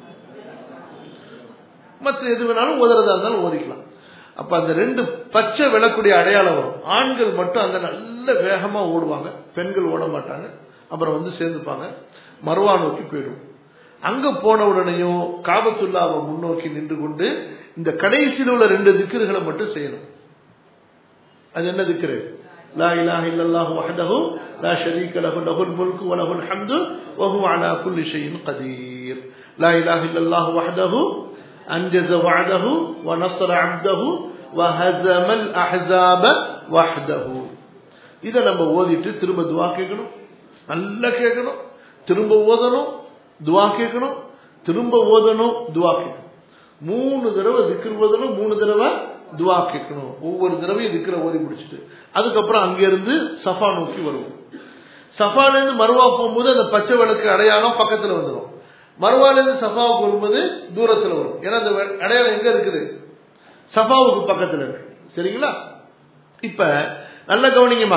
மற்ற எது வேணாலும் ஓதுறதா இருந்தாலும் ஓதிக்கலாம். அப்ப அந்த ரெண்டு பச்சை விளக்கூடிய அடையாளம் வரும். ஆண்கள் மட்டும் அங்க நல்ல வேகமா ஓடுவாங்க, பெண்கள் ஓட மாட்டாங்க. அப்புறம் வந்து சேர்ந்துப்பாங்க. மர்வா நோக்கி போயிடும். அங்க போன உடனேயும் காபத்துல்லாவை முன்னோக்கி நின்று கொண்டு இந்த கடைசியில் உள்ள ரெண்டு திக்ருகளை மட்டும் செய்யணும். அது என்ன திக்ரு? லா இலாஹ இல்லல்லாஹு வஹ்தஹு லா ஷரீக லஹு லஹுல் முல்கு வ லஹுல் ஹம்து வ ஹுவ அலா குல்லி ஷைஇன் கதீர். லா இலாஹ இல்லல்லாஹு வஹ்தஹு அன்ஜஸ வஅதஹு வ நஸர அப்தஹு வ ஹஸமல் அஹ்ஸாப வஹ்தஹு. இத நம்ம ஓதிட்டு திரும்ப துஆ கேட்கணும். நல்லா கேட்கணும். திரும்ப ஓதணும், துஆ கேட்கணும், திரும்ப ஓதணும், துஆ கேட்கணும். மூணு தடவை திக்ர் ஓதணும், மூணு தடவை துஆ கேட்கணும். ஒவ்வொரு தடவையும் திக்ரை ஓதி முடிச்சுட்டு அதுக்கப்புறம் அங்கிருந்து சஃபா நோக்கி வருவோம். சஃபால இருந்து மர்வா போகும்போது அந்த பச்சை விளக்கு அடையாளம் பக்கத்துல வந்துடும். மர்வால இருந்து சஃபாவுக்கு வரும்போது தூரத்துல வரும். ஏன்னா அந்த அடையாளம் எங்க இருக்குது? சஃபாவுக்கு பக்கத்துல இருக்கு. சரிங்களா? இப்ப நல்ல கவனிங்கம்மா.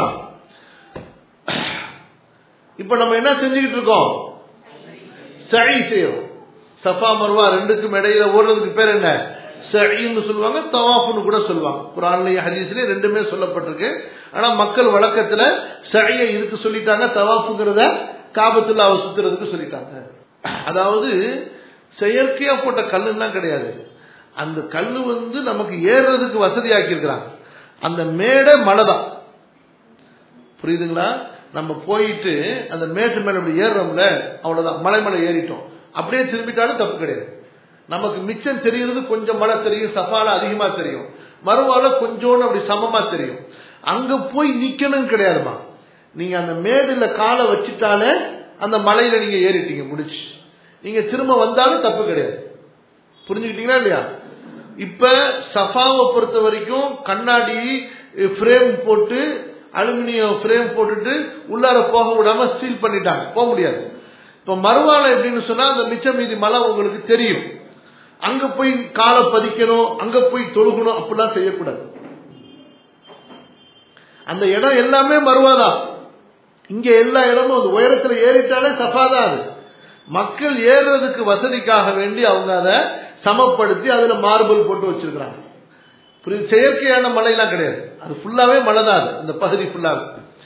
இப்ப நம்ம என்ன செஞ்சுக்கிட்டு இருக்கோம்? சஈ செய்யறோம். சஃபா மர்வா ரெண்டுக்கும் இடையில ஓடுறதுக்கு பேர் என்ன? சஈன்னு சொல்லுவாங்க, தவாஃப்னு கூட சொல்லுவாங்க. குர்ஆன்லயே ஹதீஸ்லயே ரெண்டுமே சொல்லப்பட்டிருக்கு. ஆனா மக்கள் வழக்கத்துல சஈயை இதுக்கு சொல்லிட்டாங்க, தவாஃப்ங்கறத காபத்துல்லாஹ் சுத்துறதுக்கு சொல்லிட்டாங்க. அதாவது செயற்கையா போட்ட கல்லுன்னா கிடையாது. அந்த கல்லு வந்து நமக்கு ஏறுறதுக்கு வசதியாக்கி இருக்கிறாங்க. அந்த மேடை மலைதான். புரியுதுங்களா? நம்ம போயிட்டு அந்த மேட்டு மேல அப்படி ஏறுறோம்ல, அவ்வளவுதான், மலை மலை ஏறிட்டோம். அப்படியே திரும்பிட்டாலும் தப்பு கிடையாது. நமக்கு மிச்சம் தெரியுறது கொஞ்சம் மழை தெரியும், சஃபால அதிகமா தெரியும், மறுவால கொஞ்சோன்னு அப்படி சமமா தெரியும். அங்க போய் நிக்கணும் கிடையாதுமா. நீங்க அந்த மேடுல காலை வச்சுட்டாலே அந்த மலையில நீங்க ஏறிட்டீங்க, முடிச்சு. நீங்க திரும்ப வந்தாலும் தப்பு கிடையாது. புரிஞ்சுக்கிட்டீங்களா இல்லையா? இப்ப சஃபாவை பொறுத்த வரைக்கும் கண்ணாடி ஃப்ரேம் போட்டு அலுமினியம் ஃப்ரேம் போட்டுட்டு உள்ளார போக விடாம சீல் பண்ணிட்டாங்க, போக முடியாது. இப்ப மறுவாழை எப்படின்னு சொன்னா அந்த மிச்ச மீதி மலை உங்களுக்கு தெரியும், அங்க போய் காலை பதிக்கணும், அங்க போய் தொழுகணும், அப்படிலாம் செய்யக்கூடாது. அந்த இடம் எல்லாமே மறுவாதான். இங்க எல்லா இடமும் அந்த உயரத்துல ஏறிட்டாலே சஃபாதான். அது மக்கள் ஏறுறதுக்கு வசதிக்காக வேண்டி அவங்க அதை சமப்படுத்தி அதுல மார்பிள் போட்டு வச்சிருக்கிறாங்க. செயற்கையான மலையெல்லாம் கிடையாது, அது ஃபுல்லாவே மலை தான். அது இந்த பகுதி ஃபுல்லாவே.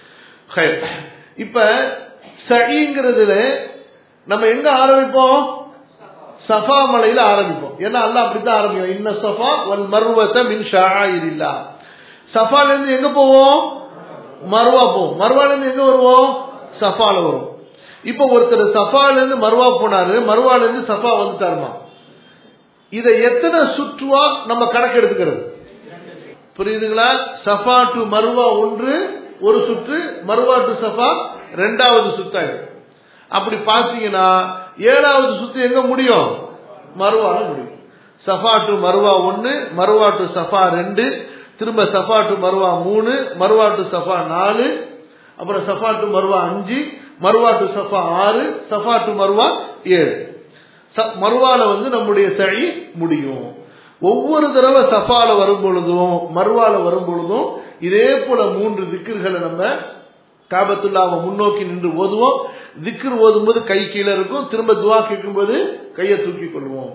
இப்ப சஈங்கிறதுல நம்ம எங்க ஆரம்பிப்போம்? சஃபா மலையில ஆரம்பிப்போம். ஏன்னா அல்லாஹ் அப்படித்தான் ஆரம்பிக்கும், இன்ன சஃபா வல் மர்வத மின் ஷஆயிரில்லாஹ். சஃபால இருந்து எங்க போவோம்? மர்வா போவோம். மர்வால இருந்து எங்க வருவோம்? சஃபால வரும். இப்ப ஒருத்தர் சஃபால இருந்து மர்வா போனாரு, மர்வால இருந்து சஃபா வந்துட்டாருமா, இதை எத்தனை சுற்றுவா நம்ம கணக்கு எடுத்துக்கிறது? புரியுதுங்களா? சஃபா டு மர்வா ஒன்று ஒரு சுற்று, மர்வா டு சஃபா ரெண்டாவது சுத்தாயிடும். அப்படி பார்த்தீங்கன்னா ஏழாவது சுத்து எங்க முடியும்? மர்வால முடியும். சஃபா டு மர்வா ஒன்னு, மர்வா டு சஃபா ரெண்டு, திரும்ப சஃபா டு மர்வா மூணு, மர்வா டு சஃபா நாலு, அப்புறம் சஃபா டு மர்வா அஞ்சு, மர்வா டு சஃபா ஆறு, சஃபா டு மர்வா ஏழு. மர்வால வந்து நம்முடைய சழி முடியும். ஒவ்வொரு தடவை சஃபால வரும் பொழுதும் மர்வால வரும் பொழுதும் இதே போல மூன்று திக்ர்களை நம்ம காபத்துல்லாவை முன்னோக்கி நின்று ஓதுவோம். திக்ர் ஓதும் போது கை கீழே இருக்கும், திரும்ப துவா கேட்கும் போது கையை தூக்கி கொள்வோம்.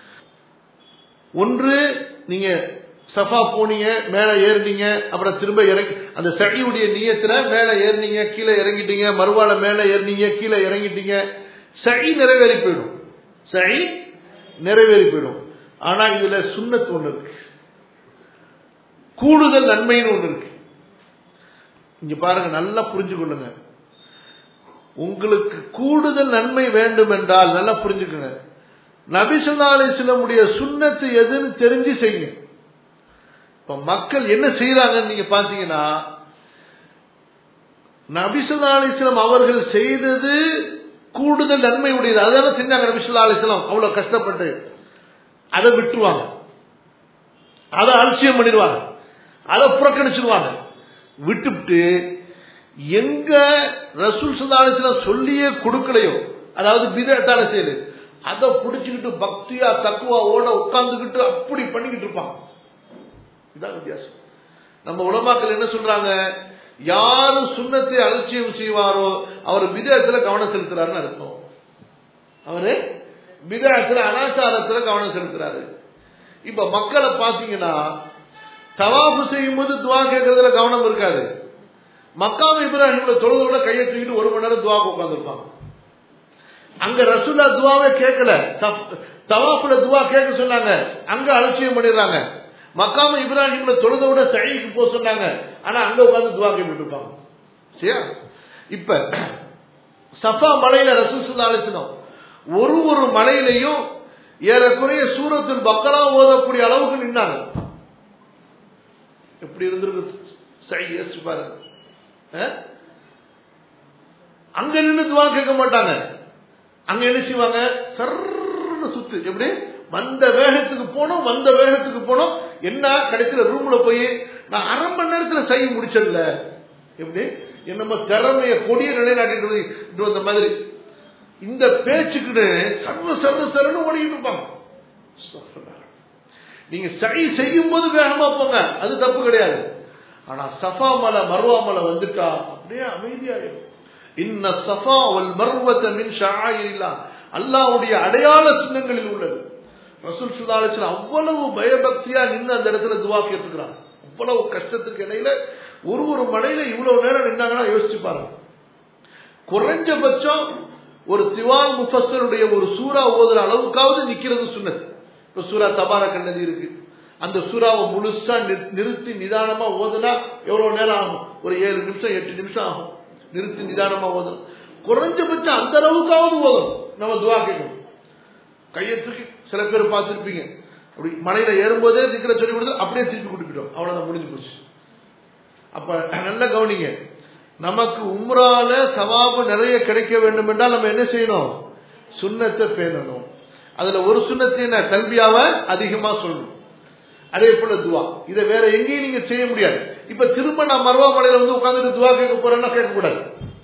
ஒன்று நீங்க சஃபா போனீங்க, மேல ஏறினீங்க, அப்புறம் திரும்ப இறங்கி அந்த சழியுடைய நியத்துல மேல ஏறினீங்க, கீழே இறங்கிட்டீங்க, மறுவால மேல ஏறினீங்க, கீழே இறங்கிட்டீங்க, சழி நிறைவேறி போயிடும். சழி நிறைவேறி போயிடும். ஆனா இதுல சுன்னத் ஒண்ணு இருக்கு, கூடுதல் நன்மைன்னு ஒண்ணு இருக்கு. இங்க பாருங்க, நல்லா புரிஞ்சு கொள்ளுங்க. உங்களுக்கு கூடுதல் நன்மை வேண்டும் என்றால் நல்லா புரிஞ்சுக்கோங்க, நபி ஸல்லல்லாஹு அலைஹி வஸல்லம் உடைய சுன்னத்து எதுன்னு தெரிஞ்சு செய்யுங்க. இப்ப மக்கள் என்ன செய்யறாங்கன்னு நீங்க பாத்தீங்கன்னா, நபி ஸல்லல்லாஹு அலைஹி வஸல்லம் அவர்கள் செய்தது கூடுதல் நன்மை உடையது, அதனால செஞ்சாங்க. நபி ஸல்லல்லாஹு அலைஹி வஸல்லம் அவ்வளவு கஷ்டப்பட்டு அதை விட்டுருவாங்க, அதை அலட்சியம் பண்ணிடுவாங்க, அதை புறக்கணிச்சிருவாங்க. விட்டுவிட்டு எங்க ரசூல் ஸல்லல்லாஹு அலைஹி வஸல்லம் சொல்லியே கொடுக்கலையோ, அதாவது பிதஅத்தான செயல், அதை பிடிச்சுக்கிட்டு பக்தியா தக்குவாவோட உட்கார்ந்துகிட்டு அப்படி பண்ணிக்கிட்டு இருப்பாங்க. இதான் வித்தியாசம். நம்ம உலமாக்கள் என்ன சொல்றாங்க, யாரு சுன்னத்தை அலட்சியம் செய்வாரோ அவர் பிதஅத்துல கவனம் செலுத்துறாருன்னு அர்த்தம். அவரு பிதஅத்துல அனாச்சாரத்துல கவனம் செலுத்துறாரு. இப்ப மக்களை பாத்தீங்கன்னா தவாஃப் செய்யும் போது துவா கேட்கறதுல கவனம் இருக்காது. மக்காம் இப்ராஹிம்ல தொழுது விட கையை தூக்கிட்டு ஒரு மணி நேரம் துவா உட்கார்ந்து இருப்பாங்க. அங்க ரசூலா துவாவே கேட்கல, தவாஃப்ல துவா கேட்க சொன்னாங்க, அங்க அலட்சியம் பண்ணிடுறாங்க. மக்காம இப்ராஹிம்ல தொழுத விட சஈக்கு போக சொன்னாங்க, ஆனா அங்க உட்கார்ந்து துவா கேட்டுட்டு இருப்பாங்க. சரியா? இப்ப சஃபா மலையில ரசூல் ஸல்லல்லாஹு அலைஹி வஸல்லம் ஒரு ஒரு மலையிலையும் ஏறக்குறைய சூரத்துல் பக்ரா ஓதக்கூடிய அளவுக்கு நின்னாங்க. எப்படி இருந்திருக்கு சை பாருங்க. அங்க நின்று துவா கேட்க மாட்டாங்க, அங்க என்ன செய்வாங்க, சர்ன்னு சுத்து, எப்படி வந்த வேகத்துக்கு போனோம், வந்த வேகத்துக்கு போனோம். என்ன கிடைக்கிற ரூம்ல போய் நான் அரை மணி நேரத்துல செய்ய முடிச்சல, எப்படி என்னமோ திறமைய கொடிய நிலைநாட்டிட்டு வந்த மாதிரி இந்த பேச்சுக்கு சர்வ சர்வ சரன்னு ஓடிக்கிட்டு இருப்பாங்க. நீங்க சை செய்யும் போது வேகமா போங்க, அது தப்பு கிடையாது. ஆனா சஃபா மலை மர்வா மலை வந்துட்டா அப்படியே அமைதியாயிடும். இன்ன சஃபா வல் மர்வத மின் ஷஆயிரில்லாஹ், அல்லாஹ்வுடைய அடையாள சின்னங்களில் உள்ளது. ரசூல் ஸல்லல்லாஹு அலைஹி வஸல்லம் அவ்வளவு பயபக்தியா நின்று அந்த இடத்துல துவா கேட்டுக்கிறாங்க. அவ்வளவு கஷ்டத்துக்கு இடையில ஒரு ஒரு மலையில இவ்வளவு நேரம் நின்னாங்கன்னா யோசிச்சு பாருங்க. குறைஞ்சபட்சம் ஒரு திவால் முஃபஸ்ஸருடைய ஒரு சூரா ஓதுற அளவுக்காவது நிக்கிறது சுன்னத். இப்ப சூரா தபாரக் நதி இருக்கு, அந்த சூறாவை முழுசா நிறுத்தி நிதானமா ஓதுனா எவ்வளவு நேரம் ஆகும்? ஒரு ஏழு நிமிஷம் எட்டு நிமிஷம் ஆகும். நிறுத்தி நிதானமா ஓதணும். குறைஞ்சபட்சம் அந்த அளவுக்காவது ஓதணும். நம்ம துவா கேட்கணும். கையை தூக்கி சில பேர் பார்த்துருப்பீங்க, அப்படி மலையில ஏறும்போதே திக்கிற சொல்லி கொடுத்து அப்படியே திருப்பி கூட்டிக்கிட்டோம், அவ்வளவுதான், முடிஞ்சு போச்சு. அப்ப நல்ல கவனிங்க, நமக்கு உம்ரால சவாபு நிறைய கிடைக்க வேண்டும் என்றால் நம்ம என்ன செய்யணும்? சுன்னத்தை பேணணும். அதுல ஒரு சுன்னத்தை என்ன, தல்பியாவை அதிகமா சொல்லணும். அதே போல துவா. இதை வேற எங்கேயும் நீங்க செய்ய முடியாது. இப்ப திரும்ப நான் மர்வா மலையில வந்து உட்கார்ந்துட்டு துவா கேட்க போறேன்னா கேட்கக்கூடாது.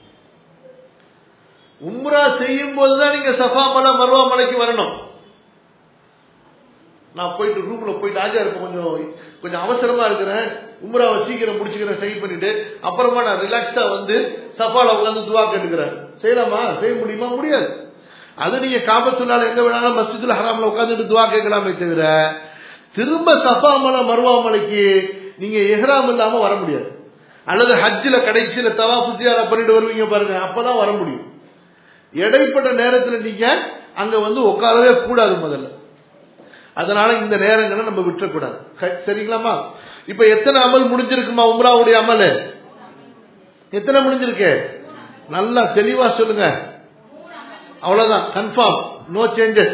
உம்ரா செய்யும் போதுதான் நீங்க சஃபா மலை மர்வா மலைக்கு வரணும். நான் போயிட்டு ரூம்ல போயிட்டு ஆஜா இருப்பேன், கொஞ்சம் கொஞ்சம் அவசரமா இருக்கிறேன், உம்ராவை சீக்கிரம் முடிச்சுக்கிறேன், சரி பண்ணிட்டு அப்புறமா நான் ரிலாக்ஸா வந்து சஃபால உட்கார்ந்து துவா கேட்டுக்கிறேன். செய்யலாமா? செய்ய முடியுமா? முடியாது. அது நீங்க காபத்துள்ளால எங்க வேணாலும் மஸ்ஜிதுல் ஹராம்ல உட்கார்ந்துட்டு துவா கேட்கலாமே தவிர திரும்ப சஃபா மலை மர்வா மலைக்கு நீங்க இஹ்ராம் இல்லாம வர முடியாது. அல்லது ஹஜ்ஜில கடைசியில தவாஃப் ஜியாரா பண்ணிட்டு வருவீங்க பாருங்க, அப்பதான் வர முடியும். இடைப்பட்ட நேரத்தில் நீங்க அங்க வந்து உட்காரவே கூடாது முதல்ல. அதனால இந்த நேரங்களை நம்ம விட்டுறக்கூடாது. சரிங்களாமா? இப்ப எத்தனை அமல் முடிஞ்சிருக்குமா உம்ராவுடைய அமல்? எத்தனை முடிஞ்சிருக்கு? நல்லா தெளிவா சொல்லுங்க. அவ்வளவுதான், confirm, no changes.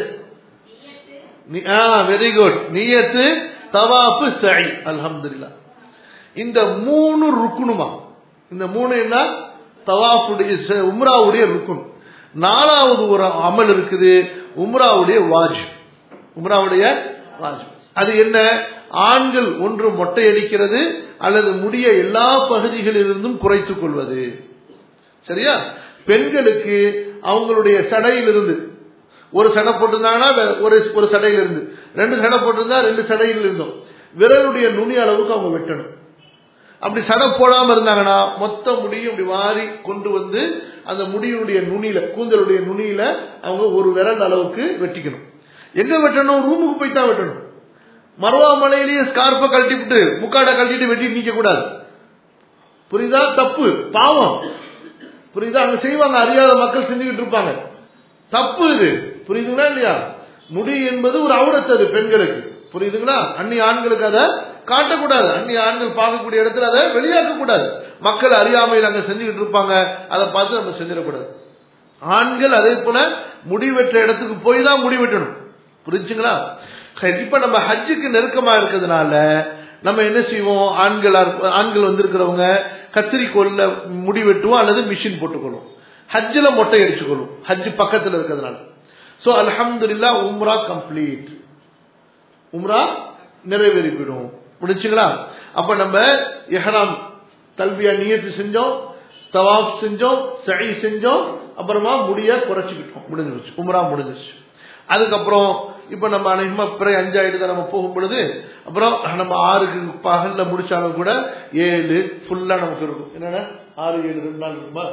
Very good. நியத்து, தவாஃப், சஅய். அல்ஹம்துலில்லாஹ். இந்த மூணு ருக்குனுமா? இந்த மூணு என்ன? தவாஃபுடைய உம்ராவுடைய ருக்குன். நாலாவது ஒரு அமல் இருக்குது, உம்ராவுடைய வாஜிப். உம்ராவுடைய வாஜிப் அது என்ன? ஆண்கள் ஒன்று மொட்டை அடிக்கிறது அல்லது முடிய எல்லா பகுதிகளிலிருந்தும் குறைத்துக் கொள்வது. சரியா? பெண்களுக்கு அவங்களுடைய சடையிலிருந்து ஒரு சடை போட்டிருந்தாங்கன்னா ஒரு ஒரு சடையிலிருந்து, ரெண்டு சடை போட்டிருந்தா ரெண்டு சடையில் இருந்தும் விரலுடைய நுனி அளவுக்கு அவங்க வெட்டணும். அப்படி சடை போடாம இருந்தாங்கன்னா மொத்த முடியும் இப்படி வாரி கொண்டு வந்து அந்த முடியுடைய நுனியில, கூந்தலுடைய நுனியில அவங்க ஒரு விரல் அளவுக்கு வெட்டிக்கணும். எங்க வெட்டணும்? ரூமுக்கு போய் தான் வெட்டணும். மர்வா மலையிலேயே ஸ்கார்பை கழட்டிவிட்டு முக்காடை கழட்டிட்டு வெட்டி நீக்க கூடாது. புரியுதா? தப்பு, பாவம். புரியுதா? அங்க செய்வாங்க, அறியாத மக்கள் செஞ்சுக்கிட்டு இருப்பாங்க. தப்பு இது. புரியுதுங்களா இல்லையா? முடி என்பது ஒரு அவுரத், அது பெண்களுக்கு. புரியுதுங்களா? அந்நிய ஆண்களுக்கு அதை காட்டக்கூடாது. அந்நிய ஆண்கள் பார்க்கக்கூடிய இடத்துல அதை வெளியாக்க கூடாது. மக்கள் அறியாமையில் அங்க செஞ்சுக்கிட்டு இருப்பாங்க, அதை பார்த்து நம்ம செஞ்சிடக்கூடாது. ஆண்கள் அதே போல முடி வெற்ற இடத்துக்கு போய் தான் முடி வெட்டணும். புரிஞ்சுங்களா? இப்ப நம்ம ஹஜ்ஜுக்கு நெருக்கமா இருக்கிறதுனால நம்ம என்ன செய்வோம்? ஆண்கள் ஆண்கள் வந்திருக்கிறவங்க கத்திரிக்கோல்ல முடி வெட்டுவோம் அல்லது மிஷின் போட்டுக்கொள்ளும். ஹஜ்ஜில மொட்டை அடிச்சுக்கொள்ளும், ஹஜ் பக்கத்தில் இருக்கிறதுனால. சோ அல்ஹம்துலில்லாஹ், உம்ரா கம்ப்ளீட், உம்ரா நிறைவேறி போயிடும். முடிச்சுங்களா? அப்ப நம்ம இஹ்ராம் தல்பியா நியத்து செஞ்சோம், தவாஃப் செஞ்சோம், சஅய் செஞ்சோம், அப்புறமா முடிய குறைச்சிக்கிட்டோம், முடிஞ்சிருச்சு, உம்ரா முடிஞ்சிருச்சு. அதுக்கப்புறம் இப்ப நம்ம அனைமா பிற அஞ்சாயிட்டு தான் நம்ம போகும் பொழுது, அப்புறம் நம்ம ஆறுக்கு பகல்ல முடிச்சாலும் கூட ஏழு ஃபுல்லா நமக்கு இருக்கும். என்னன்னா ஆறு ஏழு ரெண்டு நாள் இருக்குமா?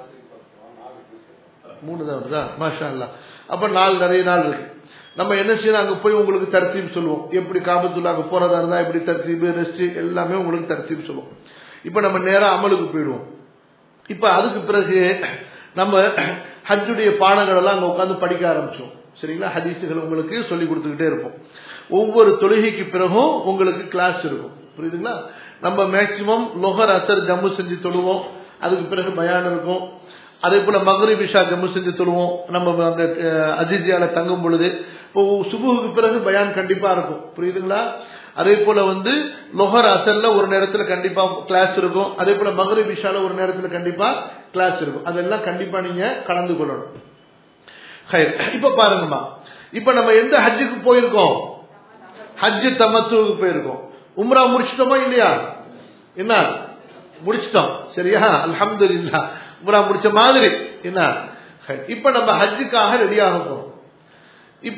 மூணு தான் வருதா? மாஷா அல்லாஹ். அப்ப நாள் நிறைய நாள் இருக்கு. நம்ம என்ன செய்யணும்? அங்க போய் உங்களுக்கு தர்த்தீப் சொல்லுவோம். எப்படி காபத்துல்லாஹ்க்கு போறதா இருந்தா எப்படி தர்த்தீப், ரெஸ்ட் எல்லாமே உங்களுக்கு தர்த்தீப் சொல்லுவோம். இப்ப நம்ம நேரா அமலுக்கு போயிடுவோம். இப்ப அதுக்கு பிறகு நம்ம ஹஜ்ஜுடைய பாடங்கள் எல்லாம் அங்க உட்காந்து படிக்க ஆரம்பிச்சோம். சரிங்களா? ஹதீசுகள் உங்களுக்கு சொல்லி கொடுத்துக்கிட்டே இருப்போம். ஒவ்வொரு தொழுகைக்கு பிறகும் உங்களுக்கு கிளாஸ் இருக்கும். புரியுதுங்களா? நம்ம மேக்சிமம் லொஹர் அசர் ஜம்மு செஞ்சு தொழுவோம், அதுக்கு பிறகு பயான் இருக்கும். அதே போல மக்ரிப் இஷா ஜம்மு செஞ்சு தொழுவோம். நம்ம அங்க அஜிஜியால தங்கும் பொழுது இப்போ சுபுஹுக்கு பிறகு பயான் கண்டிப்பா இருக்கும். புரியுதுங்களா? அதே போல வந்து லொஹர் அசர்ல ஒரு நேரத்துல கண்டிப்பா கிளாஸ் இருக்கும். அதே போல மக்ரிப் இஷால ஒரு நேரத்துல கண்டிப்பா கிளாஸ் இருக்கும். அதெல்லாம் கண்டிப்பா நீங்க கலந்து கொள்ளணும். இப்ப பாருங்கம்மா, இப்ப நம்ம எந்த ஹஜ்ஜுக்கு போயிருக்கோம்? ஹஜ்ஜு தமத்துவுக்கு போயிருக்கோம். உம்ரா முடிச்சிட்டோமா இல்லையா? என்ன முடிச்சிட்டோம். சரியா? அல்ஹம்துலில்லாஹ், உம்ரா முடிச்ச மாதிரி. என்ன, இப்ப நம்ம ஹஜ்ஜுக்காக ரெடியாக போறோம். இப்ப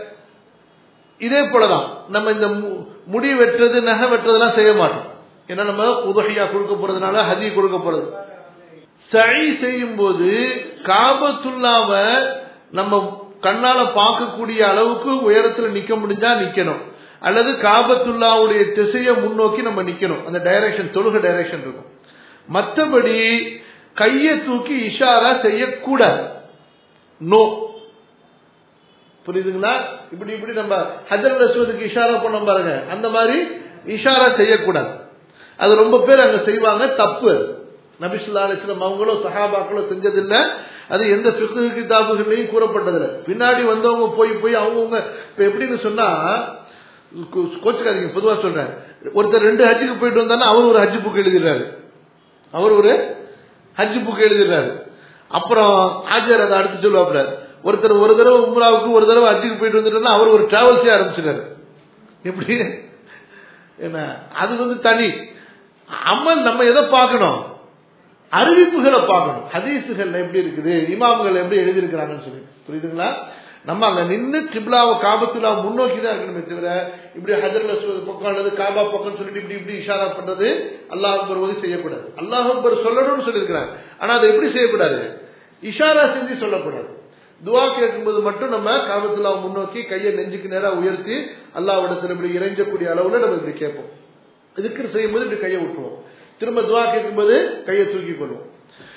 இதே போலதான் நம்ம இந்த முடி வெட்டுறது, நகை வெட்டுறதுலாம் செய்ய மாட்டோம். ஏன்னா நம்ம உதுஹியா கொடுக்க போறதுனால, ஹதி கொடுக்க போறது. சஅய் செய்யும் போது காபத்துல்லாவை நம்ம கண்ணால பார்க்கக்கூடிய அளவுக்கு உயரத்துல நிக்க முடிஞ்சா நிக்கணும், அல்லது காபத்துல்லாவுடைய திசையை முன்னோக்கி நம்ம நிக்கணும். அந்த டைரக்ஷன், தொழுக டைரக்ஷன் இருக்கும். மற்றபடி கையை தூக்கி இஷாரா செய்யக்கூடாது. நோ. புரியுதுங்களா? இப்படி இப்படி நம்ம ஹஜ்ரல் அஸ்வதுக்கு இஷாரா பண்ணோம் பாருங்க, அந்த மாதிரி இஷாரா செய்யக்கூடாது. அது ரொம்ப பேர் அங்க செய்வாங்க, தப்பு. நபி ஸல்லல்லாஹு அலைஹி வஸல்லம் அவங்களோ சஹாபாக்களோ செஞ்சதில்லை. அது எந்த ஃபிக்ஹ் கிதாபுகள்லையும் கூறப்பட்டதில்லை. பின்னாடி வந்தவங்க போய் போய் அவங்கவுங்க இப்ப எப்படின்னு சொன்னா, கோச்சுக்காதீங்க, பொதுவா சொல்றேன். ஒருத்தர் ரெண்டு ஹஜ்ஜுக்கு போயிட்டு வந்தாலும் அவர் ஒரு ஹஜ் புக் எழுதிடுறாரு, அவர் ஒரு ஹஜ் புக் எழுதிடுறாரு. அப்புறம் ஆஜர் அதை அடுத்து சொல்லுவாப்புல. ஒருத்தர் ஒரு தடவை உம்ராவுக்கு ஒரு தடவை ஹஜ்ஜுக்கு போயிட்டு வந்துட்டோம்னா அவர் ஒரு டிராவல்ஸே ஆரம்பிச்சிடாரு. எப்படி என்ன அது வந்து தனி அமல். நம்ம எதை பார்க்கணும்? அறிவிப்புகளை பார்க்கணும். ஹதீசுகள் எப்படி இருக்குது, இமாம்கள் எப்படி எழுதியிருக்கிறாங்கன்னு சொல்லி, புரியுதுங்களா? நம்ம அங்க நின்று கிப்லாவை காபத்துல்லா முன்னோக்கி தான் இருக்கணுமே தவிர இப்படி ஹஜர் அஸ்வத் பக்கம் அல்லது காபா பக்கம் சொல்லிட்டு இப்படி இப்படி இஷாரா பண்றது அல்லாஹ் அக்பர் ஓதி செய்யக்கூடாது. அல்லாஹ் அக்பர் சொல்லணும்னு சொல்லியிருக்கிறாங்க. ஆனா அதை எப்படி செய்யக்கூடாது? இஷாரா செஞ்சு சொல்லக்கூடாது. துவா கேட்கும்போது மட்டும் நம்ம காபத்துல்லா முன்னோக்கி கையை நெஞ்சுக்கு நேரா உயர்த்தி அல்லாஹ்விடத்தில் இப்படி இறைஞ்சக்கூடிய அளவுல நம்ம இப்படி கேட்போம். இதுக்கு செய்யும்போது இப்படி கையை விட்டுருவோம். திரும்ப துவா கேட்கும்போது கையை தூக்கி கொள்வோம்.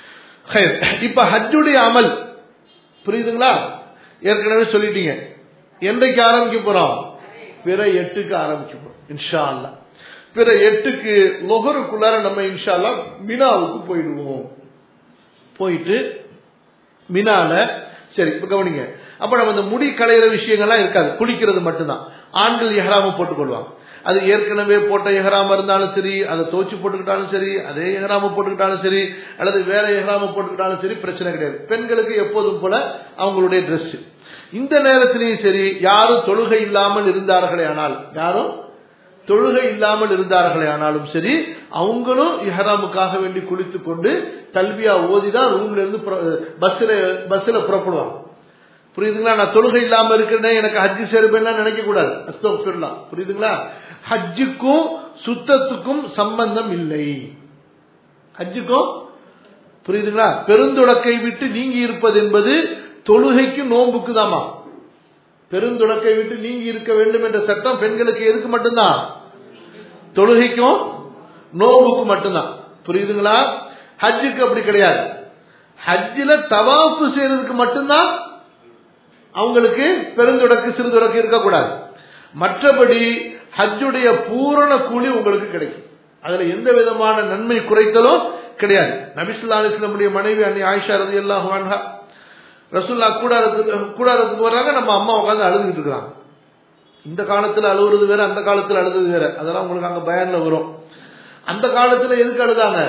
இப்ப ஹஜ்ஜுடைய அமல் புரியுதுங்களா? ஏற்கனவே சொல்லிட்டீங்க. என்றைக்கு ஆரம்பிக்க போறோம்? பிற எட்டுக்கு ஆரம்பிக்க போறோம் இன்ஷா அல்லாஹ். பிற எட்டுக்கு லொஹருக்குள்ளார நம்ம இன்ஷா அல்லாஹ் மினாவுக்கு போயிடுவோம். போயிட்டு மினால சரி இப்ப கவனிங்க. அப்ப நம்ம இந்த முடி களையிற விஷயங்கள்லாம் இருக்காது, குளிக்கிறது மட்டும்தான். ஆண்கள் இஹ்ராம போட்டுக் கொள்வாங்க. அது ஏற்கனவே போட்ட இஹ்ராம இருந்தாலும் சரி, அதை தோச்சு போட்டுக்கிட்டாலும் சரி, அதே இஹ்ராம போட்டுக்கிட்டாலும் சரி, அல்லது வேற இஹ்ராம போட்டுக்கிட்டாலும் சரி, பிரச்சனை கிடையாது. பெண்களுக்கு எப்போதும் போல அவங்களுடைய டிரெஸ். இந்த நேரத்திலையும் சரி, யாரும் தொழுகை இல்லாமல் இருந்தார்களே ஆனால் யாரும் தொழுகை இல்லாமல் இருந்தார்களே ஆனாலும் சரி, அவங்களும் இஹ்ராமுக்காக வேண்டி குளித்து கொண்டு தல்பியா ஓதிதான் ரூம்ல இருந்து பஸ்ல பஸ்ல புறப்படுவாங்க. புரியுதுங்களா? நான் தொழுகை இல்லாம இருக்கிறேன், எனக்கு ஹஜ்ஜி சேருப்பேன் நினைக்க கூடாது. அஸ்தக்ஃபிருல்லாஹ். புரியுதுங்களா? ஹஜ்ஜுக்கும் சுத்தத்துக்கும் சம்பந்தம் இல்லை. ஹஜ்ஜுக்கும் புரியுதுங்களா? பெருந்தொடக்கை விட்டு நீங்கி இருப்பது என்பது தொழுகைக்கு நோன்புக்கு தாமா. பெருந்தொடக்கை விட்டு நீங்கி இருக்க வேண்டும் என்ற சட்டம் பெண்களுக்கு எதுக்கு மட்டும்தான்? தொழுகைக்கும் நோன்புக்கு மட்டும்தான். புரியுதுங்களா? ஹஜ்ஜுக்கு அப்படி கிடையாது. ஹஜ்ஜில தவாஃப் செய்யறதுக்கு மட்டும்தான் அவங்களுக்கு பெருந்தொடக்கு சிறுதொடக்கு இருக்கக்கூடாது. மற்றபடி ஹஜ்ஜுடைய பூரண கூலி உங்களுக்கு கிடைக்கும். அதுல எந்த விதமான நன்மை குறைத்தலும் கிடையாது. நபி ஸல்லல்லாஹு அலைஹி வஸல்லம் மனைவி அன்னி ஆயிஷா ரலியல்லாஹு அன்ஹா ரசூலுல்லாஹ் கூடாரத்துக்கு கூடாரத்துக்கு வர்றாங்க, நம்ம அம்மா உட்கார்ந்து அழுதுகிட்டு இருக்காங்க. இந்த காலத்துல அழுகுறது வேற, அந்த காலத்துல அழுது வேற. அதெல்லாம் உங்களுக்கு அங்க பயான்ல வரும். அந்த காலத்துல எதுக்கு அழுதாங்க?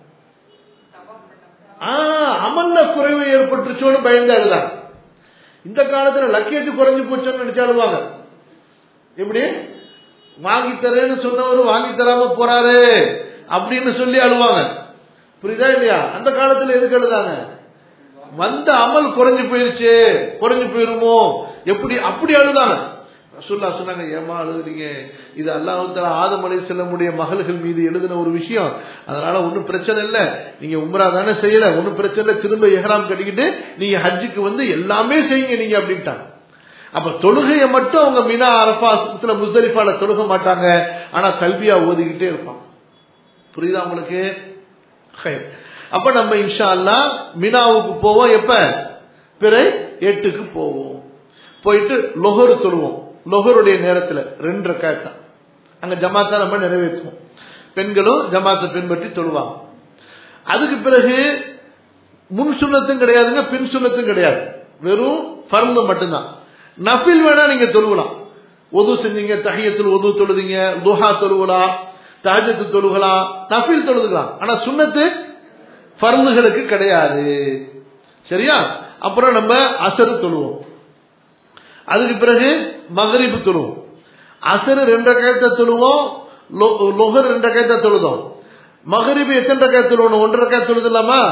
ஆஹ் அமல்ல குறைவு ஏற்பட்டுச்சோன்னு பயந்து அழுதாங்க. இந்த காலத்துல லக்கேஜ் குறைஞ்சு போச்சோன்னு நினைச்சு அழுவாங்க. எப்படி வாங்கி தரேன்னு சொன்னவரு வாங்கி தராம போறாரு அப்படின்னு சொல்லி அழுவாங்க. புரியுதா இல்லையா? அந்த காலத்துல எதுக்கு அழுதாங்க? வந்த அமல் குறைஞ்சு போயிருச்சு, குறைஞ்சு போயிருமோ எப்படி அப்படி அழுதாங்க. ரசூலுல்லாஹ் சொன்னாங்க, ஏமா அழுதுறீங்க? இது அல்லாஹ் தஆலா ஆதம் அலைஹிஸ்ஸலாமுடைய மகள்கள் மீது எழுதின ஒரு விஷயம். அதனால ஒன்னும் பிரச்சனை இல்லை. நீங்க உம்ரா தானே செய்யல, ஒன்னும் பிரச்சனை இல்லை. திரும்ப இஹ்ராம் கட்டிக்கிட்டு நீங்க ஹஜ்ஜுக்கு வந்து எல்லாமே செய்யுங்க நீங்க அப்படின்ட்டாங்க. அப்ப தொழுகையை மட்டும் அவங்க மினா அரஃபாத்துல முஸ்தலிஃபால தொழுக மாட்டாங்க, ஆனா கல்வியா ஓதிக்கிட்டே இருப்பாங்க. புரியுதா உங்களுக்கு? அப்ப நம்ம இன்ஷா அல்லாஹ் மினாவுக்கு போவோம். எப்ப? பிற எட்டுக்கு போவோம். போயிட்டு லொஹர் தொழுவோம். லொஹருடைய நேரத்துல ரெண்டு ரக்காத் தான். அங்க ஜமாத்தா நம்ம நிறைவேற்றுவோம். பெண்களும் ஜமாத்தை பின்பற்றி தொழுவாங்க. அதுக்கு பிறகு முன் சுன்னத்தும் கிடையாதுங்க, பின் சுன்னத்தும் கிடையாது. வெறும் ஃபர்து மட்டும்தான். நஃபில் வேணா நீங்க தொழுவலாம். ஒது செஞ்சீங்க, தஹியத்துல் ஒது தொழுதீங்க, துஹா தொழுவலாம், தஹஜ்ஜுத் தொழுகலாம், நஃபில் தொழுதுக்கலாம். ஆனா சுன்னத்து ஃபர்துகளுக்கு கிடையாது. சரியா? அப்புறம் நம்ம அசர் தொழுவோம். அதுக்கு பிறகு மக்ரிப் தொழுவோம். அசர் ரெண்டு ரக்காத் தொழுவோம், லொஹர் ரெண்டு ரக்காத் தொழுதோம். மக்ரிப் எத்தனை ரக்காத் தொழுவோம்? ஒன்றரை ரக்காத் தொழுதலாமா?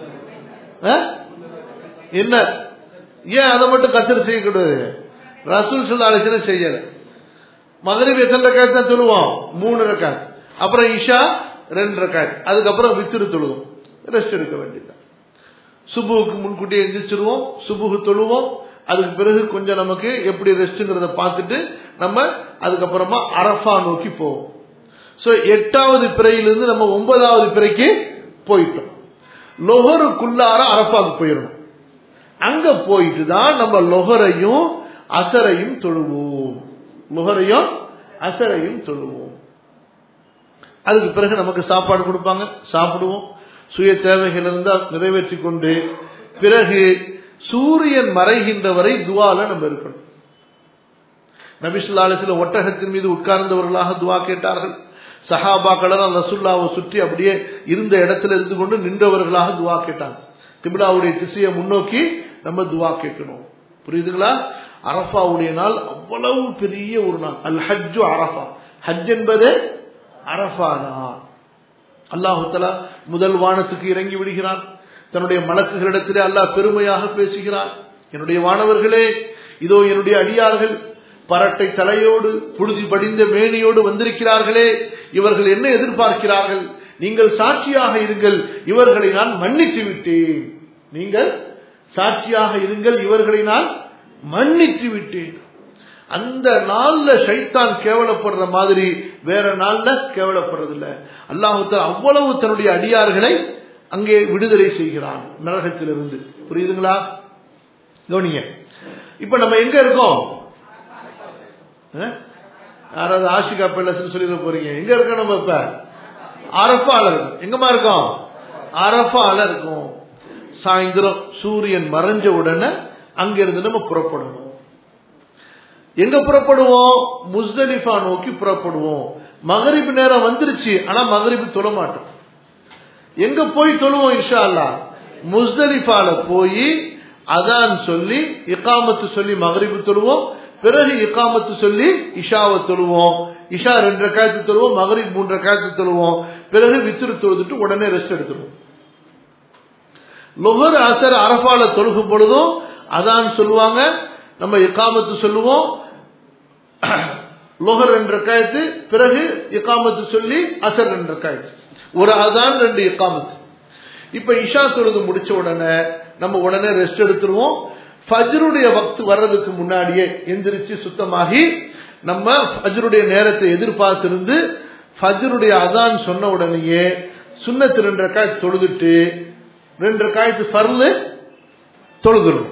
என்ன ஏன் அதை மட்டும் கசர் செய்யக்கூடாது? ரசூல் ஸல்லல்லாஹு அலைஹி வஸல்லம் செய்யல. மக்ரிப் எத்தனை ரக்காத் தான் தொழுவோம்? மூணு ரக்காத். அப்புறம் இஷா ரெண்டு ரக்காத். அதுக்கப்புறம் வித்ர் தொழுவோம். ரெஸ்ட் எடுக்க வேண்டியது. சுபுவுக்கு முன்கூட்டியே எந்திரிச்சிருவோம், சுபுகு தொழுவோம். அதுக்கு பிறகு கொஞ்சம் நமக்கு எப்படி ரெஸ்ட்ங்கிறத பார்த்துட்டு நம்ம அதுக்கப்புறமா அரஃபா நோக்கி போவோம். சோ எட்டாவது பிறையிலிருந்து நம்ம ஒன்பதாவது பிறைக்கு போயிட்டோம். லொஹருக்குள்ளார அரஃபாவுக்கு போயிடணும். அங்க போயிட்டு தான் நம்ம லொஹரையும் அசரையும் தொழுவோம். லொஹரையும் அசரையும் தொழுவோம். அதுக்கு பிறகு நமக்கு சாப்பாடு கொடுப்பாங்க, சாப்பிடுவோம். சுய தேவைகள் இருந்தால் நிறைவேற்றி கொண்டு பிறகு சூரியன் மறைகின்ற வரை துவால நம்ம இருக்கணும். நபி ஸல்லல்லாஹு அலைஹி வஸல்லம் ஒட்டகத்தின் மீது உட்கார்ந்தவர்களாக துவா கேட்டார்கள். சஹாபாக்கள் ரசூலுல்லாஹ்வை சுற்றி அப்படியே இருந்த இடத்துல இருந்து கொண்டு நின்றவர்களாக துவா கேட்டாங்க. கிப்லாவுடைய திசையை முன்னோக்கி நம்ம துவா கேட்கணும். புரியுதுங்களா? அரஃபாவுடைய நாள் அவ்வளவு பெரிய ஒரு நாள். அல் ஹஜ்ஜு அரஃபா. ஹஜ் என்பது அரஃபானா. அல்லாஹு தஆலா முதல் வானத்துக்கு இறங்கி விடுகிறான். தன்னுடைய மலக்குகளிடத்திலே அல்லாஹ் பெருமையாக பேசுகிறான். என்னுடைய வானவர்களே, இதோ என்னுடைய அடியார்கள் பரட்டை தலையோடு புழுதி படிந்த மேனியோடு வந்திருக்கிறார்களே, இவர்கள் என்ன எதிர்பார்க்கிறார்கள்? நீங்கள் சாட்சியாக இருங்கள், இவர்களை நான் மன்னித்து விட்டேன். நீங்கள் சாட்சியாக இருங்கள், இவர்களை நான் மன்னித்து விட்டேன். அந்த நாள்ல ஷைத்தான் கேவலப்படுற மாதிரி வேற நாள்ல கேவலப்படுறதில்ல. அல்லாஹ் தஆலா அவ்வளவு தன்னுடைய அடியார்களை அங்கே விடுதலை செய்கிறான் நரகத்திலிருந்து. புரியுதுங்களா? கவனிங்க. இப்ப நம்ம எங்க இருக்கோம்? யாராவது ஆஷிகா பேலஸ் சொல்லி போறீங்க? எங்க இருக்கோம் நம்ம? இப்ப அரஃபால இருக்கும். எங்கம்மா இருக்கோம்? அரஃபால இருக்கும். சாயந்தரம் சூரியன் மறைஞ்ச உடனே அங்கிருந்து நம்ம புறப்படணும். எங்க புறப்படுவோம்? முஸ்தலிஃபா நோக்கி புறப்படுவோம். மகரிப் நேரம் வந்துருச்சு, ஆனா மகரிப் தொழ மாட்டோம். எங்க போய் தொழுவோம்? இன்ஷா அல்லாஹ் முஸ்தலிஃபால போய் அதான் சொல்லி இகாமத்து சொல்லி மகரிப் தொழுவோம். பிறகு இகாமத்து சொல்லி இஷாவை தொழுவோம். இஷா ரெண்டு ரக்காயத்து தொழுவோம், மகரிப் மூன்று ரக்காயத்து தொழுவோம். பிறகு வித்ர் தொழுதுட்டு உடனே ரெஸ்ட் எடுத்துருவோம். லுஹர் அசர் அரஃபால தொழுகும் பொழுதும் அதான் சொல்லுவாங்க, நம்ம இகாமத்து சொல்லுவோம். லுஹர் ரெண்டு ரக்காயத்து, பிறகு இகாமத்து சொல்லி அசர் ரெண்டு ரக்காயத்து, ஒரு அதான் ரெண்டு இகாமத்து. இப்ப இஷா தொழுது முடிச்ச உடனே நம்ம உடனே ரெஸ்ட் எடுத்துருவோம். ஃபஜ்ருடைய வக்த் வர்றதுக்கு முன்னாடியே எந்திரிச்சு சுத்தமாகி நம்ம ஃபஜ்ருடைய நேரத்தை எதிர்பார்த்திருந்து ஃபஜ்ருடைய அதான் சொன்ன உடனேயே சுன்னத்து ரெண்டு ரக்காயத்து தொழுதுட்டு ரெண்டு ரக்காயத்து ஃபர்லு தொழுதுறோம்.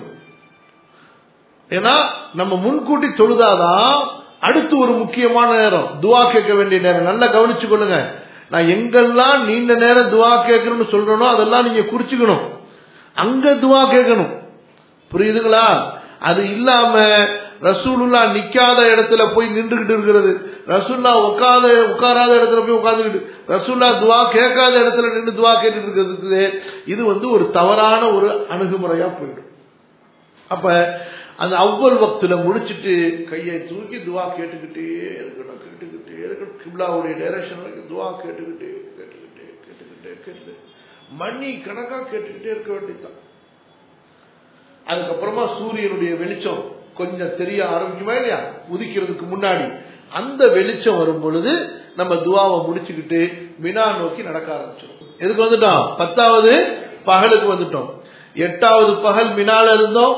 ஏன்னா நம்ம முன்கூட்டி தொழுதாதான் அடுத்து ஒரு முக்கியமான நேரம் துவா கேட்க வேண்டிய நேரம். நல்லா கவனிச்சு கொள்ளுங்க. நான் எங்கெல்லாம் நீண்ட நேரம் துவா கேட்கணும்னு சொல்றேனோ அதெல்லாம் நீங்க குறிச்சுக்கணும். அங்க துவா கேட்கணும். புரியுதுங்களா? அது இல்லாம ரசூலுல்லா நிக்காத இடத்துல போய் நின்றுகிட்டு இருக்கிறது, ரசூல்லா உட்காத உட்காராத இடத்துல போய் உட்கார்ந்துக்கிட்டு ரசூல்லா துவா கேட்காத இடத்துல நின்று துவா கேட்டுட்டு இருக்கிறது, இது வந்து ஒரு தவறான ஒரு அணுகுமுறையா போயிடும். அப்ப அந்த அவ்வல் வக்துல முடிச்சுட்டு கையை தூக்கி துவா கேட்டுக்கிட்டே இருக்கணும், கேட்டுக்கிட்டே இருக்கணும். கிப்லாவுடைய டைரக்ஷன் வரைக்கும் துவா கேட்டுக்கிட்டே கேட்டுக்கிட்டே கேட்டுக்கிட்டே கேட்டு மணி கணக்கா கேட்டுக்கிட்டே இருக்க வேண்டியதுதான். அதுக்கப்புறமா சூரியனுடைய வெளிச்சம் கொஞ்சம் தெரிய ஆரம்பிக்குமா இல்லையா? உதிக்கிறதுக்கு முன்னாடி அந்த வெளிச்சம் வரும் பொழுது நம்ம துவாவை முடிச்சுக்கிட்டு மினா நோக்கி நடக்க ஆரம்பிச்சோம். எதுக்கு வந்துட்டோம்? பத்தாவது பகலுக்கு வந்துட்டோம். எட்டாவது பகல் மினால இருந்தோம்.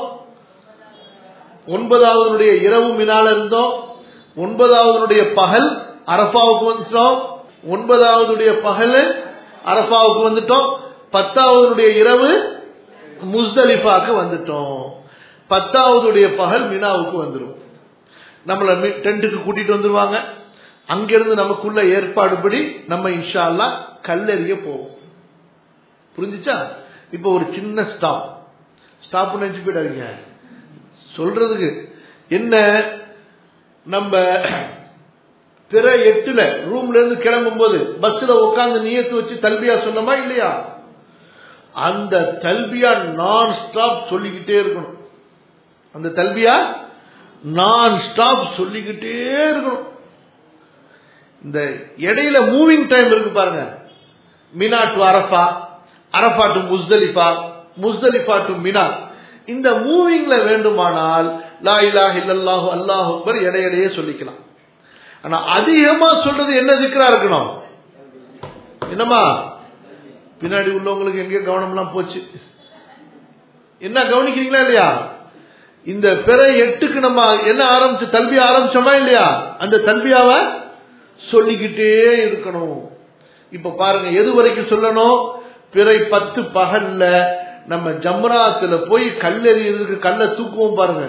ஒன்பதாவது இரவு மினால இருந்தோம். ஒன்பதாவது பகல் அரஃபாவுக்கு வந்துட்டோம். ஒன்பதாவது பகல் அரஃபாவுக்கு வந்துட்டோம். பத்தாவது இரவு முஸ்தலிஃபாக்கு வந்துட்டோம். பத்தாவது பகல் மினாவுக்கு வந்துடும். நம்மள டென்ட்டுக்கு கூட்டிட்டு வந்துருவாங்க. அங்கிருந்து நமக்குள்ள ஏற்பாடுபடி நம்ம இன்ஷா அல்லாஹ் கல்லெறிய போவோம். புரிஞ்சுச்சா? இப்ப ஒரு சின்ன ஸ்டாப் ஸ்டாப் நினைச்சு போயிடாதீங்க. சொல்றதுக்கு என்ன, நம்ம பிற எட்டுல ரூம்ல இருந்து கிளம்பும் போது பஸ்ல உட்கார்ந்து நியத்து வச்சு தல்பியா சொன்னோமா இல்லையா? அந்த தல்பியா நான் ஸ்டாப் சொல்லிக்கிட்டே இருக்கணும். அந்த தல்பியா நான் ஸ்டாப் சொல்லிக்கிட்டே இருக்கணும். இந்த இடையில மூவிங் டைம் இருக்கு பாருங்க. Mina to Arafah, Arafah to Muzdalifah, Muzdalifah to Mina. இந்த மூவிங்ல வேண்டுமானால் லா இலாஹ இல்லல்லாஹு அல்லாஹு அக்பர் இடையிடையே சொல்லிக்கலாம். ஆனா அதிகமா சொல்றது என்ன திக்ரா இருக்கணும்? என்னமா பின்னாடி உள்ளவங்களுக்கு எங்க கவனம் எல்லாம் போச்சு? என்ன கவனிக்கிறீங்களா இல்லையா? இந்த பிற எட்டுக்கு நம்ம என்ன ஆரம்பிச்சு தல்பியா ஆரம்பிச்சோமா இல்லையா? அந்த தல்பியாவை சொல்லிக்கிட்டே இருக்கணும். இப்ப பாருங்க, எது வரைக்கும் சொல்லணும்? பிறை பத்து பகல்ல நம்ம ஜம்ராத்துல போய் கல்லெறியதுக்கு கல்ல தூக்குவோம் பாருங்க,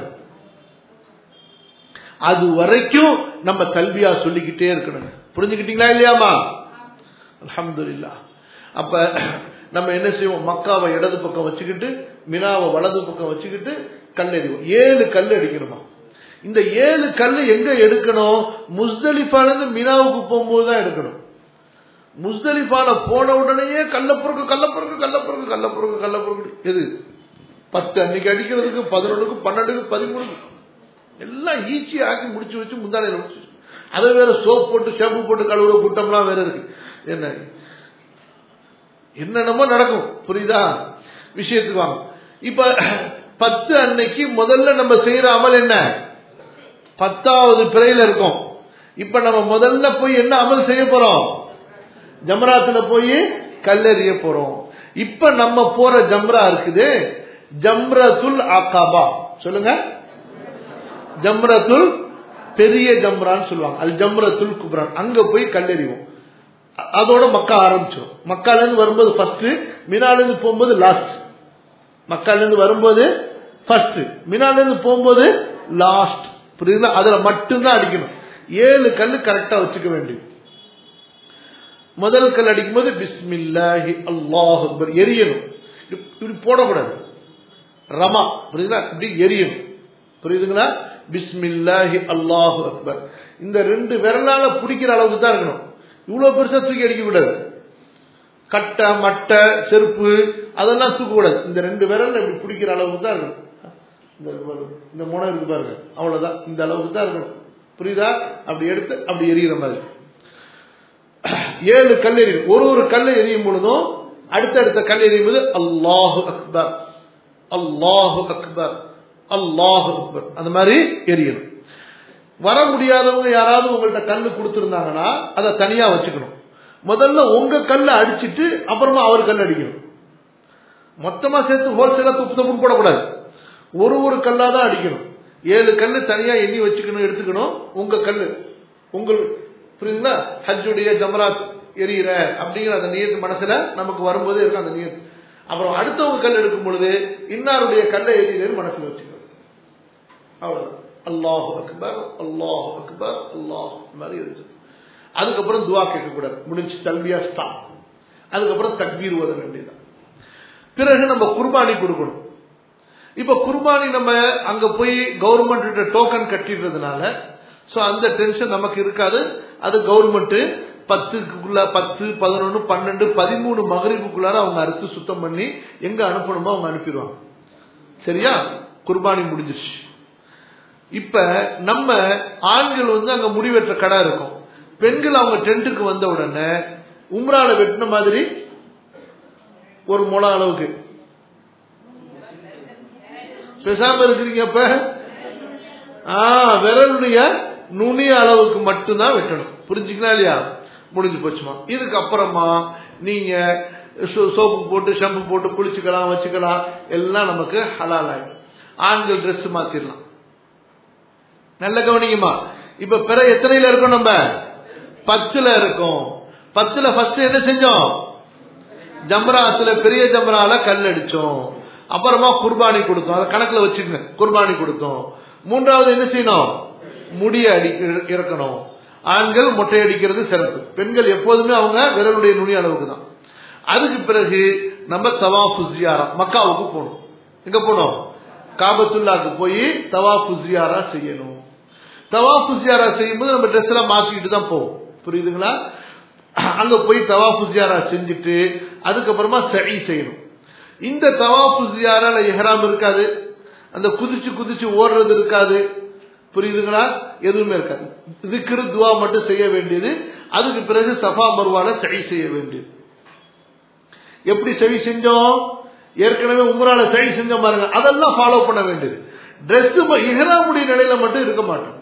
அது வரைக்கும் நம்ம தல்பியா சொல்லிக்கிட்டே இருக்கணும். புரிஞ்சுக்கிட்டீங்களா இல்லையாமா? அல்ஹம்துலில்லாஹ். அப்ப நம்ம என்ன செய்வோம்? மக்காவை இடது பக்கம் வச்சுக்கிட்டு மினாவை வலது பக்கம் வச்சுக்கிட்டு கல்லெறிவோம். ஏழு கல் அடிக்கணுமா? இந்த ஏழு கல் எங்க எடுக்கணும்? முஸ்தலிஃபால இருந்து மினாவுக்கு போகும்போது தான் எடுக்கணும். முஸ்தலிஃபால போன உடனேயே கள்ளப்புறக்கு கள்ளப்புறக்கு கள்ளப்புறக்கு கள்ளப்புறக்கு கள்ளப்புறக்கு எது பத்து அன்னைக்கு அடிக்கிறதுக்கு பதினொன்றுக்கு பன்னெண்டுக்கு பதிமூணுக்கு எல்லாம் ஈச்சி ஆக்கி முடிச்சு வச்சு முந்தானையில வச்சு அதை வேற சோப் போட்டு ஷாம்பு போட்டு கழுவுற கூட்டம்லாம் வேற இருக்கு. என்ன என்னென்னமோ நடக்கும். புரியுதா? விஷயத்துக்கு வாங்க. இப்ப பத்து அன்னைக்கு முதல்ல நம்ம செய்யற அமல் என்ன? பத்தாவது பிறையில இருக்கும். இப்ப நம்ம முதல்ல போய் என்ன அமல் செய்ய போறோம்? ஜம்ராத்துல போய் கல்லெறிய போறோம். இப்ப நம்ம போற ஜம்ரா இருக்குது ஜம்ரத்துல் அகபா. சொல்லுங்க. ஜம்ரத்துல் பெரிய ஜம்ரான்னு சொல்லுவாங்க. அல் ஜம்ரத்துல் குப்ரா. அங்க போய் கல்லெறிவோம். அதோட மக்கா ஆரம்பிச்சோம். மக்கால இருந்து வரும்போது ஃபர்ஸ்ட், மினால இருந்து போகும்போது லாஸ்ட். மக்கால இருந்து வரும்போது ஃபர்ஸ்ட், மினால இருந்து போகும்போது லாஸ்ட். புரியுதா? அதுல மட்டும்தான் அடிக்கணும். ஏழு கல்லு கரெக்டா வச்சுக்க வேண்டியது. முதல் கல் அடிக்கும் போது பிஸ்மில்லாஹி அல்லாஹு அக்பர் எரியணும். இப்படி போடக்கூடாது. ரமா. புரியுதா? இப்படி எரியணும். புரியுதுங்களா? பிஸ்மில்லாஹி அல்லாஹு அக்பர். இந்த ரெண்டு விரலால பிடிக்கிற அளவுக்கு தான் இருக்கணும். இவ்வளவு பெருசா தூக்கி அடிக்க கூடாது. கட்டை மட்டை செருப்பு அதெல்லாம் தூக்க கூடாது. இந்த ரெண்டு விரல் இப்படி பிடிக்கிற அளவுக்கு தான் இருக்கணும். இந்த முனை இருக்கு பாருங்க, அவ்வளவுதான். இந்த அளவுக்கு தான் இருக்கணும். புரியுதா? அப்படி எடுத்து அப்படி எரியிற மாதிரி ஏழு கல் எரியும். ஒரு ஒரு கல் எரியும் பொழுதும் அடுத்தடுத்த கல் எரியும் போது அல்லாஹு அக்பர் அல்லாஹு அக்பர் அல்லாஹு அக்பர் அந்த மாதிரி எரியணும். வர முடியாதவங்க யாராவது உங்கள்கிட்ட கல்லு கொடுத்துருந்தாங்கன்னா அதை தனியா வச்சுக்கணும். முதல்ல உங்க கல்ல அடிச்சுட்டு அப்புறமா அவர் கல் அடிக்கணும். மொத்தமா சேர்த்து ஹோல்சேலா துப்பு தப்புன்னு போடக்கூடாது. ஒரு ஒரு கல்லா தான் அடிக்கணும். ஏழு கல்லு தனியா எண்ணி வச்சுக்கணும், எடுத்துக்கணும். உங்க கல்லு உங்கள் புரியுதுங்களா? ஹஜ்ஜுடைய ஜம்ராத் எரியிற அப்படிங்கிற அந்த நியத்து மனசுல நமக்கு வரும்போது இருக்கு அந்த நியத்து. அப்புறம் அடுத்தவங்க கல் எடுக்கும் பொழுது இன்னாருடைய கல்லை எரியிறன்னு மனசுல வச்சுக்கணும். அவ்வளவுதான். அல்லாஹு அக்பர் அல்லாஹு அக்பர் அல்லாஹ் மாதிரி இருக்கு. அதுக்கப்புறம் துவா கேட்கக்கூடாது. முடிஞ்சு தல்பியா ஸ்டாப். அதுக்கப்புறம் தக்பீர் ஓத வேண்டியதான். பிறகு நம்ம குர்பானி கொடுக்கணும். இப்ப குர்பானி நம்ம அங்க போய் கவர்மெண்ட் டோக்கன் கட்டிடுறதுனால சோ அந்த டென்ஷன் நமக்கு இருக்காது. அது கவர்மெண்ட் பத்துக்குள்ள பத்து பதினொன்னு பன்னெண்டு பதிமூணு மகரிபுக்குள்ளார அவங்க அறுத்து சுத்தம் பண்ணி எங்க அனுப்பணுமோ அவங்க அனுப்பிடுவாங்க. சரியா? குர்பானி முடிஞ்சிருச்சு. இப்ப நம்ம ஆண்கள் வந்து அங்க முடிவெற்ற கடை இருக்கும். பெண்கள் அவங்க டென்ட்டுக்கு வந்த உடனே உம்ரால வெட்டின மாதிரி ஒரு முளை அளவுக்கு பேசாம இருக்கிறீங்க. அப்ப விரலுடைய நுனி அளவுக்கு மட்டும்தான் வெட்டணும். புரிஞ்சுக்கலாம் இல்லையா? முடிஞ்சு போச்சுமா. இதுக்கப்புறமா நீங்க சோப்பு போட்டு ஷம்பு போட்டு குளிச்சுக்கலாம், வச்சுக்கலாம். எல்லாம் நமக்கு ஹலால் ஆயிடும். ஆண்கள் ட்ரெஸ் மாத்திரலாம். நல்ல கவனிக்குமா. இப்ப பிற எத்தனையில இருக்கும்? நம்ம பத்துல இருக்கும். பத்துல ஃபர்ஸ்ட் என்ன செஞ்சோம்? ஜம்ராத்துல பெரிய ஜம்ரால கல் அடிச்சோம். அப்புறமா குர்பானி கொடுத்தோம். அதை கணக்குல வச்சுக்கங்க. குர்பானி கொடுத்தோம். மூன்றாவது என்ன செய்யணும்? முடிய அடி இறக்கணும். ஆண்கள் மொட்டை அடிக்கிறது சிறப்பு. பெண்கள் எப்போதுமே அவங்க விரலுடைய நுனி அளவுக்கு தான். அதுக்கு பிறகு நம்ம தவாஃபு ஜியாரா மக்காவுக்கு போகணும். எங்க போனோம்? காபத்துல்லாக்கு போய் தவாஃபு ஜியாரா செய்யணும். தவாஃபு ஜியாரா செய்யும் போது நம்ம ட்ரெஸ் எல்லாம் மாத்திக்கிட்டு தான் போவோம். புரியுதுங்களா? அங்க போய் தவாஃபு ஜியாரா செஞ்சுட்டு அதுக்கப்புறமா சஇ செய்யணும். இந்த தவாஃபு ஜியாரால இஹ்ராம் இருக்காது. அந்த குதிச்சு குதிச்சு ஓடுறது இருக்காது. புரியுதுங்களா? எதுவுமே இருக்காது. திக்ர் துவா மட்டும் செய்ய வேண்டியது. அதுக்கு பிறகு சஃபா மர்வால சஇ செய்ய வேண்டியது. எப்படி சஇ செஞ்சோம்? ஏற்கனவே உம்ரால சஇ செஞ்சோம் பாருங்க. அதெல்லாம் ஃபாலோ பண்ண வேண்டியது. டிரெஸ் இஹ்ராமுடைய நிலையில மட்டும் இருக்க மாட்டோம்.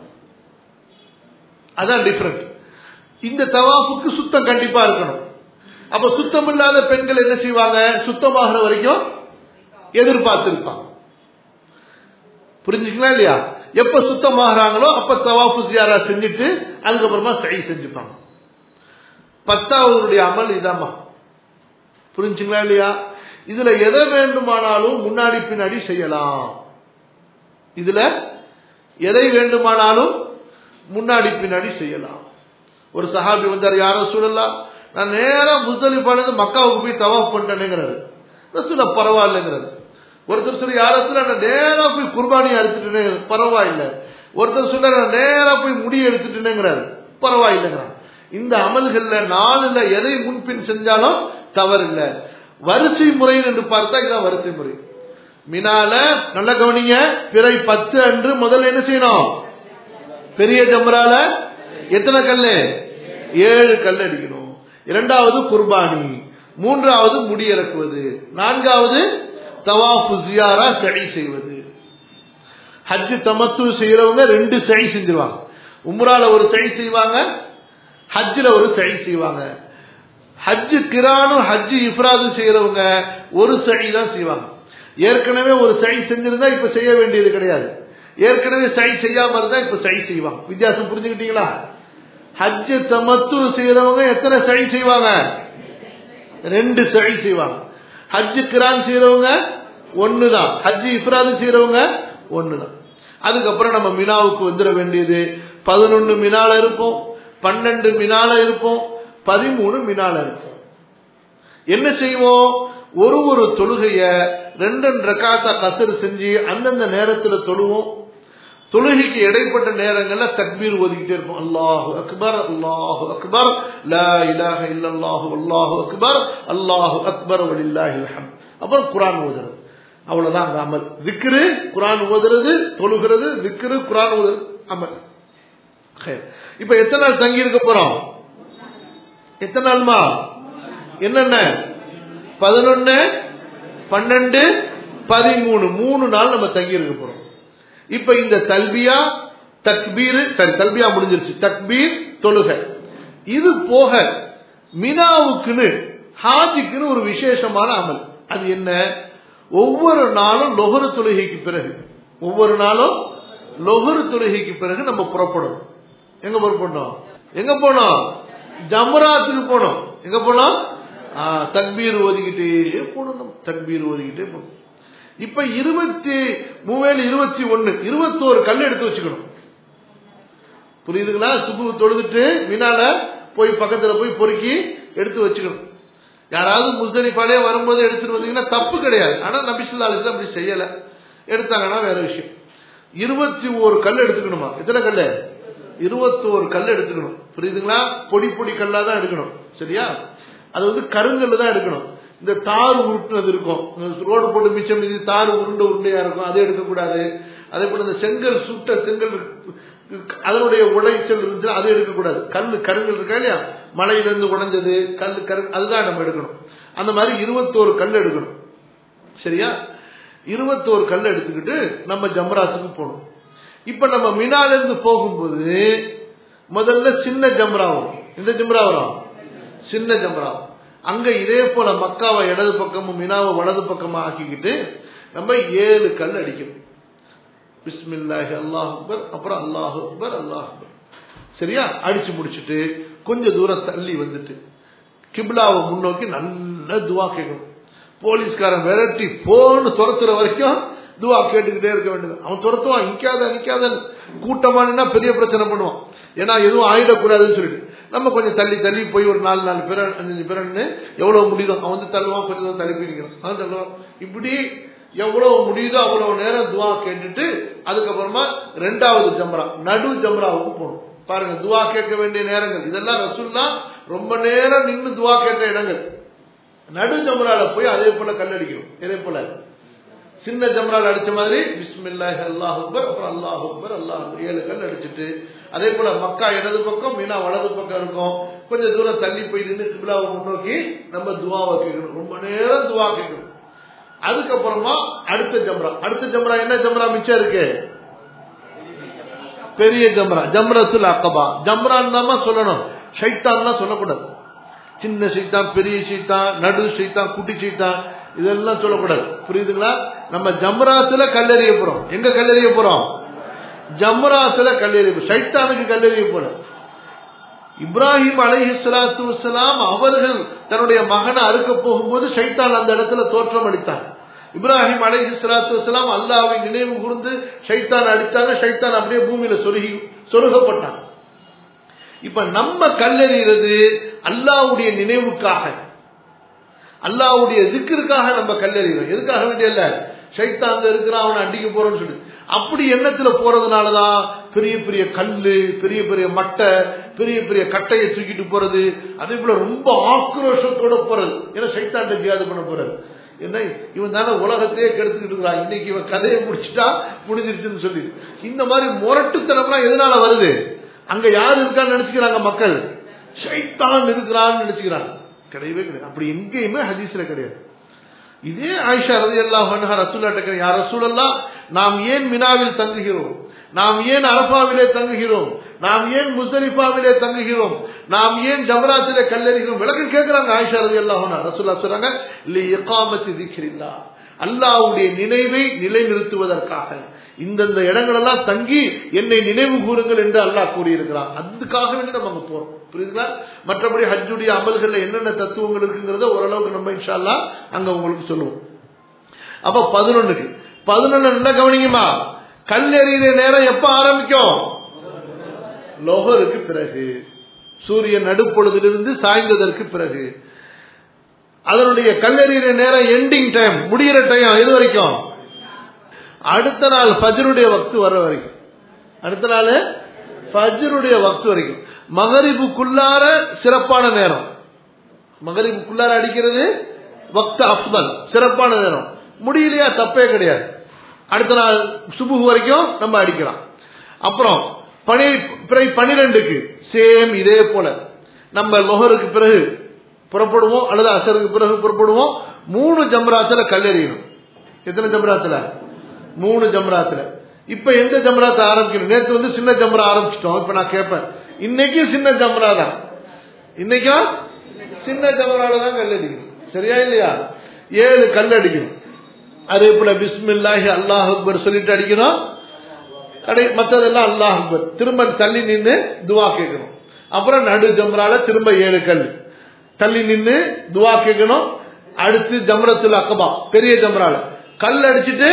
அதான் டிஃபரண்ட். இந்த தவாஃபுக்கு சுத்தம் கண்டிப்பா இருக்கணும். அப்ப சுத்தம் இல்லாத பெண்கள் என்ன செய்வாங்க? சுத்தமாகிற வரைக்கும் எதிர்பார்த்திருப்பாங்க. புரிஞ்சுக்கலாம் இல்லையா? எப்ப சுத்தமாகறாங்களோ அப்ப தவாஃபு ஜியாரா செஞ்சுட்டு அதுக்கப்புறமா சஇ செஞ்சுப்பாங்க. பத்தாவது அமல் இதாமா. புரிஞ்சுங்களா இல்லையா? இதுல எதை வேண்டுமானாலும் முன்னாடி பின்னாடி செய்யலாம். இதுல எதை வேண்டுமானாலும் முன்னாடி பின்னாடி செய்யலாம். ஒரு சஹாபி வந்தார், யா ரசூலல்லாஹ், நான் நேரா முஸ்தலிஃபால இருந்து மக்காவுக்கு போய் தவாஃப் பண்ணிட்டேங்கிறாரு. ரசூலா பரவாயில்லைங்கிறாரு. ஒருத்தர் சொல்லி யா ரசூலல்லாஹ் நான் நேரா போய் குர்பானி அறுத்துட்டேன், பரவாயில்லை. ஒருத்தர் சொல்ல நான் நேரா போய் முடி எடுத்துட்டேங்கிறாரு, பரவாயில்லைங்கிறான். இந்த அமல்கள்ல நாலுல எதை முன்பின் செஞ்சாலும் தவறில்லை. வரிசை முறை என்று பார்த்தா இதான் வரிசை முறை. மினால நல்ல கவனிங்க, பிறை பத்து அன்று முதல்ல என்ன செய்யணும்? பெரிய ஜம்ரால எத்தனை கல்லு? ஏழு கல் அடிக்கணும். இரண்டாவது குர்பானி, மூன்றாவது முடியிறக்குவது, நான்காவது தவாஃபு ஜியாரா சை செய்வது. ஹஜ் தமத்து செய்யறவங்க ரெண்டு சை செஞ்சிருவாங்க. உம்ரால ஒரு சை செய்வாங்க, ஹஜ்ல ஒரு சை செய்வாங்க. ஹஜ் கிரானும் ஹஜ் இஃப்ராது செய்யறவங்க ஒரு சை தான் செய்வாங்க. ஏற்கனவே ஒரு சை செஞ்சிருந்தா இப்ப செய்ய வேண்டியது கிடையாது. ஏற்கனவே சை செய்யாம இருந்தா இப்ப சை செய்வாங்க. வித்தியாசம் புரிஞ்சுக்கிட்டீங்களா? ஹஜ் தமத்து செய்யறவங்க எத்தனை சை செய்வாங்க? ரெண்டு சை செய்வாங்க. ஹஜ் கிரான் செய்யறவங்க ஒண்ணுதான், ஹஜ் இஃப்ராது செய்யறவங்க ஒண்ணுதான். அதுக்கப்புறம் நம்ம மினாவுக்கு வந்துட வேண்டியது. பதினொன்னு மினால இருப்போம், பன்னெண்டு மினால இருப்போம், பதிமூணு மினால இருப்போம். என்ன செய்வோம்? ஒரு ஒரு தொழுகைய ரெண்டு ரக்காத்தா கசர் செஞ்சு அந்தந்த நேரத்துல தொழுவோம். தொழுகைக்கு இடைப்பட்ட நேரங்கள்ல தக்பீர் ஓதிக்கிட்டே இருப்போம். அல்லாஹு அக்பர், அல்லாஹு அக்பர், லா இலாஹ இல்லல்லாஹு அல்லாஹு அக்பர், அல்லாஹு அக்பர் வலில்லாஹில் ஹம்த். அப்புறம் குர்ஆன் ஓதுறது. அவ்வளவுதான் அந்த அமல். விக்ரு குர்ஆன் ஓதுறது, தொழுகிறது, விக்ரு குர்ஆன் ஓதுறது அமல். இப்ப எத்தனை நாள் தங்கி இருக்க போறோம்? எத்தனை நாள்மா? என்னென்ன? பதினொன்னு, பன்னெண்டு, பதிமூணு, மூணு நாள் நம்ம தங்கி இருக்க போறோம். இப்ப இந்த தல்பியா தக்பீர், சரி தல்பியா முடிஞ்சிருச்சு, தக்பீர் தொழுகை. இது போக மினாவுக்குன்னு ஹாஜிக்குன்னு ஒரு விசேஷமான அமல். அது என்ன? ஒவ்வொரு நாளும் லொஹரு தொழுகைக்கு பிறகு, ஒவ்வொரு நாளும் லொஹரு தொழுகைக்கு பிறகு நம்ம புறப்படும். எங்க புறப்படணும்? எங்க போனோம்? ஜம்ராத்துக்கு போனோம். எங்க போனோம்? தக்பீர் ஓதிக்கிட்டே போனோம். தக்பீர் ஓதிக்கிட்டே போனோம். இப்ப இருபத்தி மூவேழு இருபத்தி ஒன்னு இருபத்தோரு கல் எடுத்து வச்சுக்கணும். புரியுதுங்களா? சுபு தொழுதுட்டு மினால போய் பக்கத்துல போய் பொறுக்கி எடுத்து வச்சுக்கணும். யாராவது முஸ்தலிஃபாலே வரும்போது எடுத்துட்டு வந்தீங்கன்னா தப்பு கிடையாது. ஆனா நபி ஸல்லல்லாஹு அலைஹி வஸல்லம் அப்படி செய்யல. எடுத்தாங்கன்னா வேற விஷயம். இருபத்தி ஒரு கல் எடுத்துக்கணுமா? எத்தனை கல்லு? இருபத்தோரு கல் எடுத்துக்கணும். புரியுதுங்களா? பொடி பொடி கல்லா தான் எடுக்கணும். சரியா? அது வந்து கருங்கல்ல தான் எடுக்கணும். இந்த தார் உருட்டுனது இருக்கும், ரோடு போட்டு மிச்சம் இது தார் உருண்டை உருண்டையா இருக்கும், அதை எடுக்கக்கூடாது. அதே போல இந்த செங்கல் சுட்ட செங்கல் அதனுடைய உடைச்சல் இருந்துச்சுன்னா அதை எடுக்கக்கூடாது. கல் கருங்கல் இருக்கா இல்லையா, மலையிலிருந்து உடைஞ்சது கல் கரு, அதுதான் நம்ம எடுக்கணும். அந்த மாதிரி இருபத்தோரு கல் எடுக்கணும். சரியா? இருபத்தோரு கல் எடுத்துக்கிட்டு நம்ம ஜம்ராத்துக்கு போகணும். இப்ப நம்ம மினால இருந்து போகும்போது முதல்ல சின்ன ஜம்ரா வரும். இந்த ஜம்ரா வரும் சின்ன ஜம்ரா. அங்க இதே போல மக்காவை இடது பக்கமும் மினாவை வலது பக்கமா ஆக்கிக்கிட்டு நம்ம ஏழு கல் அடிக்கணும். பிஸ்மில்லாஹி அல்லாஹ் அக்பர், அப்புறம் அல்லாஹ் அக்பர் அல்லாஹ் அக்பர். சரியா? அடிச்சு முடிச்சுட்டு கொஞ்ச தூரம் தள்ளி வந்துட்டு கிப்லாவை முன்னோக்கி நல்ல துவா கேட்கணும். போலீஸ்காரன் விரட்டி போன்னு துரத்துற வரைக்கும் துவா கேட்டுக்கிட்டே இருக்க வேண்டியது. அவன் துரத்துவான், நிக்காத நிக்காத, கூட்டமானா பெரிய பிரச்சனை பண்ணுவான். ஏன்னா எதுவும் ஆயிடக்கூடாதுன்னு சொல்லிட்டு நம்ம கொஞ்சம் தள்ளி தள்ளி போய் ஒரு நாலு நாலு பேர் அஞ்சு பேரன்னு எவ்வளவு முடியுதோ அவன் வந்து தள்ளுவான், கொஞ்சம் தள்ளி போயிருக்கிறான், அவன் தள்ளுவான். இப்படி எவ்வளவு முடியுதோ அவ்வளவு நேரம் துவா கேட்டுட்டு அதுக்கப்புறமா ரெண்டாவது ஜம்ரா நடு ஜம்ராவுக்கு போகணும். பாருங்க, துவா கேட்க வேண்டிய நேரங்கள் இதெல்லாம் ரசூலுல்லாஹ் ரொம்ப நேரம் நின்று துவா கேட்ட இடங்கள். நடு ஜம்ரால போய் அதே போல கல் அடிக்கணும். இதே போல சின்ன ஜம்ரால் அடிச்ச மாதிரி பிஸ்மில்லாஹி அல்லாஹ் அக்பர், அப்புறம் அல்லாஹ் அக்பர் அல்லாஹ் ஏழு கல் அடிச்சுட்டு அதே போல மக்கா இடது பக்கம் மீனா வலது பக்கம் இருக்கும். கொஞ்சம் தூரம் தள்ளி போய் நின்று கிப்லாவை முன்னோக்கி நம்ம துவாவை கேட்கணும். ரொம்ப நேரம் துவா கேட்கணும். அதுக்கப்புறமா அடுத்த ஜம்ரா. அடுத்த ஜம்ரா என்ன ஜம்ரா மிச்சம் இருக்கு? பெரிய ஜம்ரா, ஜம்ரத்துல் அக்கபா. ஜம்ரான் தான் சொல்லணும், ஷைத்தான்லாம் சொல்லக்கூடாது. சின்ன சைத்தான், பெரிய சைத்தான், நடு சைத்தான், குட்டி சைத்தான் இதெல்லாம் சொல்லக்கூடாது. புரியுதுங்களா? நம்ம ஜம்ராத்துல கல்லெறிய போறோம். எங்க கல்லெறிய போறோம்? ஜம்ராத்துல கல்லெறிய. சைத்தானுக்கு கல்லெறிய போற. இப்ராஹிம் அலைஹிஸ்ஸலாத்து வஸ்ஸலாம் அவர்கள் தன்னுடைய மகனை அறுக்க போகும்போது சைத்தான் அந்த இடத்துல தோற்றம் அளித்தான். இப்ராஹிம் அலைஹிஸ்ஸலாத்து வஸ்ஸலாம் அல்லாஹ்வை நினைவு கூர்ந்து சைத்தான் அடித்தாங்க. சைத்தான் அப்படியே பூமியில சொருகி சொருகப்பட்டான். இப்ப நம்ம கல்லெறிகிறது அல்லாஹ்வுடைய நினைவுக்காக, அல்லாஹ்வுடைய zikruக்காக நம்ம கல்லெறிகிறோம். எதுக்காக வேண்டிய இல்ல, ஷைத்தான் இருக்கிறான் அவனை அடிக்க போறோம்னு சொல்லி அப்படி எண்ணத்துல போறதுனாலதான் பெரிய பெரிய கல்லு, பெரிய பெரிய மட்டை, பெரிய பெரிய கட்டையை தூக்கிட்டு போறது, அதே போல ரொம்ப ஆக்ரோஷத்தோட போறது. ஏன்னா ஷைத்தான்ட்ட ஜியாது பண்ண போறது. என்ன, இவன் தானே உலகத்தையே கெடுத்துக்கிட்டு இருக்கிறான், இன்னைக்கு இவன் கதையை முடிச்சுட்டா முடிஞ்சிருச்சுன்னு சொல்லி இந்த மாதிரி முரட்டுத்தனம்லாம் எதனால வருது? அங்க யார் இருக்கான்னு நினைச்சுக்கிறாங்க மக்கள், ஷைத்தான் இருக்கிறான்னு நினைச்சுக்கிறாங்க. கிடையவே கிடையாது. அப்படி எங்கேயுமே ஹதீஸ்ல கிடையாது. இதே ஆயிஷா ரலியல்லாஹு அன்ஹா ரசூலுல்லாஹ் கிட்ட, யா ரசூலல்லாஹ், நாம் ஏன் மினாவில் தங்குகிறோம், நாம் ஏன் அரஃபாவிலே தங்குகிறோம், நாம் ஏன் முஸ்தலிஃபாவிலே தங்குகிறோம், நாம் ஏன் ஜம்ராத்திலே கல்லெறிகிறோம், விளக்கம் கேட்கிறாங்க ஆயிஷா ரலியல்லாஹு அன்ஹா. ரசூலுல்லாஹ் சொல்றாங்க, லி இகாமத்தி திக்ரில்லாஹ், அல்லாஹ்வுடைய நினைவை நிலைநிறுத்துவதற்காக இந்தந்த இடங்களெல்லாம் தங்கி என்னை நினைவு கூறுங்கள் என்று அல்லாஹ் கூறியிருக்கிறான். அதுக்காக வேண்டி நம்ம அங்க போறோம். புரியுதுங்களா? மற்றபடி ஹஜ்ஜுடைய அமல்கள்ல என்னென்ன தத்துவங்கள் இருக்குங்கிறத ஓரளவுக்கு நம்ம இன்ஷா அல்லாஹ் அங்க உங்களுக்கு சொல்லுவோம். அப்ப பதினொன்னுக்கு பதினொன்னு நல்லா கவனிங்கம்மா. கல்லெறிகிற நேரம் எப்ப ஆரம்பிக்கும்? லோஹருக்கு பிறகு, சூரியன் நடுப்பொழுதிலிருந்து சாய்ந்ததற்கு பிறகு. அதனுடைய கல்லெறிகிற நேரம் எண்டிங் டைம், முடிகிற டைம் எது வரைக்கும்? அடுத்த நாள் ஃபஜ்ருடைய வக்து வர வரைக்கும். அடுத்த நாள் ஃபஜ்ருடைய வக்து வரைக்கும். மகரிபுக்குள்ளார சிறப்பான நேரம், மகரிபுக்குள்ளார அடிக்கிறது வக்து அஃதல், சிறப்பான நேரம். முடியலையா தப்பே கிடையாது, அடுத்த நாள் சுபுஹ் வரைக்கும் நம்ம அடிக்கலாம். அப்புறம் பனிரெண்டுக்கு சேம் இதே போல நம்ம லொஹருக்கு பிறகு புறப்படுவோம் அல்லது அசருக்கு பிறகு புறப்படுவோம். மூணு ஜம்ராத்துல கல்லெறியணும். எத்தனை ஜம்ராத்துல? மூணு ஜம்ராத்துல. இப்ப எந்த ஜம்ராத்தை ஆரம்பிக்கணும்? நேற்று வந்து சின்ன ஜம்ரா ஆரம்பிச்சிட்டோம். இப்ப நான் கேட்பேன், இன்னைக்கும் சின்ன ஜம்ரா தான், இன்னைக்கும் சின்ன ஜம்ரால தான் கல்லடிக்கணும். சரியா இல்லையா? ஏழு கல் அடிக்கணும். அதே போல பிஸ்மில்லாஹி அல்லாஹ் அக்பர் சொல்லிட்டு அடிக்கணும். கடை மற்றதெல்லாம் அல்லாஹ் அக்பர், திரும்ப தள்ளி நின்று துவா கேட்கணும். அப்புறம் நடு ஜம்ரால திரும்ப ஏழு கல் தள்ளி நின்று துவா கேட்கணும். அடுத்து ஜம்ரத்துல் அக்பா பெரிய ஜம்ரால கல் அடிச்சுட்டு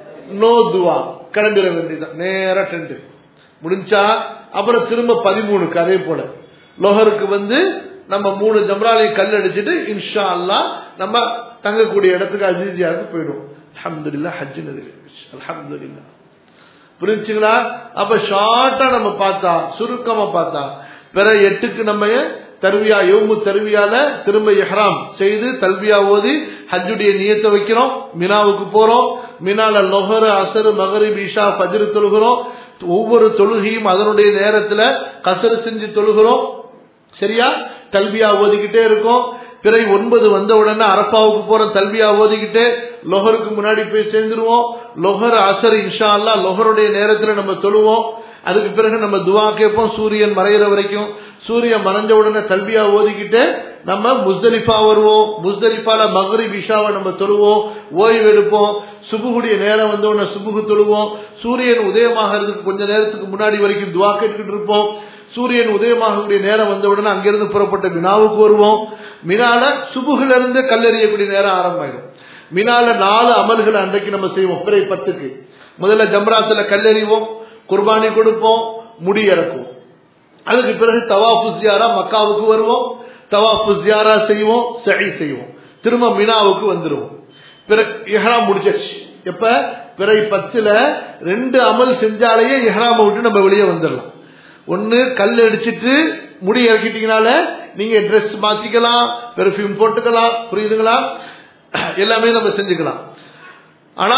நோ துவா கிளம்பிட வேண்டியதான், நேரா டென்ட் முடிஞ்சா. அப்புறம் திரும்ப பதிமூணுக்கு அதே போல லோஹருக்கு வந்து நம்ம மூணு ஜம்ராலையும் கல் அடிச்சுட்டு இன்ஷா அல்லாஹ் நம்ம தங்கக்கூடிய இடத்துக்கு அஜீஜியாவுக்கு போயிடும். அல்ஹம்துலில்லாஹ் ஹஜ் நிறைவேறிச்சு. அல்ஹம்துலில்லாஹ். புரிஞ்சுங்களா? அப்ப ஷார்ட்டா நம்ம பார்த்தா, சுருக்கமா பார்த்தா, பிற எட்டுக்கு நம்ம தர்வியா யௌமு தர்வியால திரும்ப இஹ்ராம் செய்து தல்பியா ஓதி ஹஜ்ஜுடைய நியத்தை வைக்கிறோம். மினாவுக்கு போறோம். மினால லொஹர், அசர், மகரிப், இஷா, ஃபஜ்ர் தொழுகிறோம். ஒவ்வொரு தொழுகையும் அதனுடைய நேரத்துல கசரு செஞ்சு தொழுகிறோம். சரியா? தல்பியா ஓதிக்கிட்டே இருக்கும். பிறை ஒன்பது வந்த உடனே அரப்பாவுக்கு போற தல்பியா ஓதிக்கிட்டே லொஹருக்கு முன்னாடி போய் சேர்ந்துருவோம். லொஹர், அசர், இன்ஷா அல்லாஹ் லொஹருடைய நேரத்துல நம்ம தொழுவோம். அதுக்கு பிறகு நம்ம துவா கேட்போம் சூரியன் மறைகிற வரைக்கும். சூரியன் மறைஞ்ச உடனே தல்பியா ஓதிக்கிட்டு நம்ம முஸ்தலிஃபா வருவோம். முஸ்தலிஃபால மக்ரிப் இஷாவை நம்ம தொழுவோம், ஓய்வு எடுப்போம். சுபுகுடைய நேரம் வந்த உடனே சுபுகு தொழுவோம். சூரியன் உதயமாகிறதுக்கு கொஞ்ச நேரத்துக்கு முன்னாடி வரைக்கும் துவா கேட்டுக்கிட்டு இருப்போம். சூரியன் உதயமாகக்கூடிய நேரம் வந்த உடனே அங்கிருந்து புறப்பட்ட மினாவுக்கு வருவோம். மினால சுபுகுல இருந்து கல்லெறியக்கூடிய நேரம் ஆரம்பமாயிடும். மினால நாலு அமல்கள் அன்றைக்கு நம்ம செய்வோம். பிறை பத்துக்கு முதல்ல ஜம்ராத்துல கல்லெறிவோம், குர்பானி கொடுப்போம், முடி இறக்குவோம். அதுக்கு பிறகு தவாஃபு ஜியாரா மக்காவுக்கு வருவோம், தவாஃபு ஜியாரா செய்வோம், சஹி செய்வோம், திரும்ப மினாவுக்கு வந்துருவோம். பிறகு இஹ்ராம் முடிச்சாச்சு. எப்ப? பிறை பத்துல ரெண்டு அமல் செஞ்சாலேயே இஹ்ராம விட்டு நம்ம வெளியே வந்துடலாம். ஒன்னு கல் அடிச்சிட்டு முடி இறக்கிட்டீங்கனால நீங்க ட்ரெஸ் மாத்திக்கலாம், பெர்ஃபியூம் போட்டுக்கலாம். புரியுதுங்களா? எல்லாமே நம்ம செஞ்சுக்கலாம். ஆனா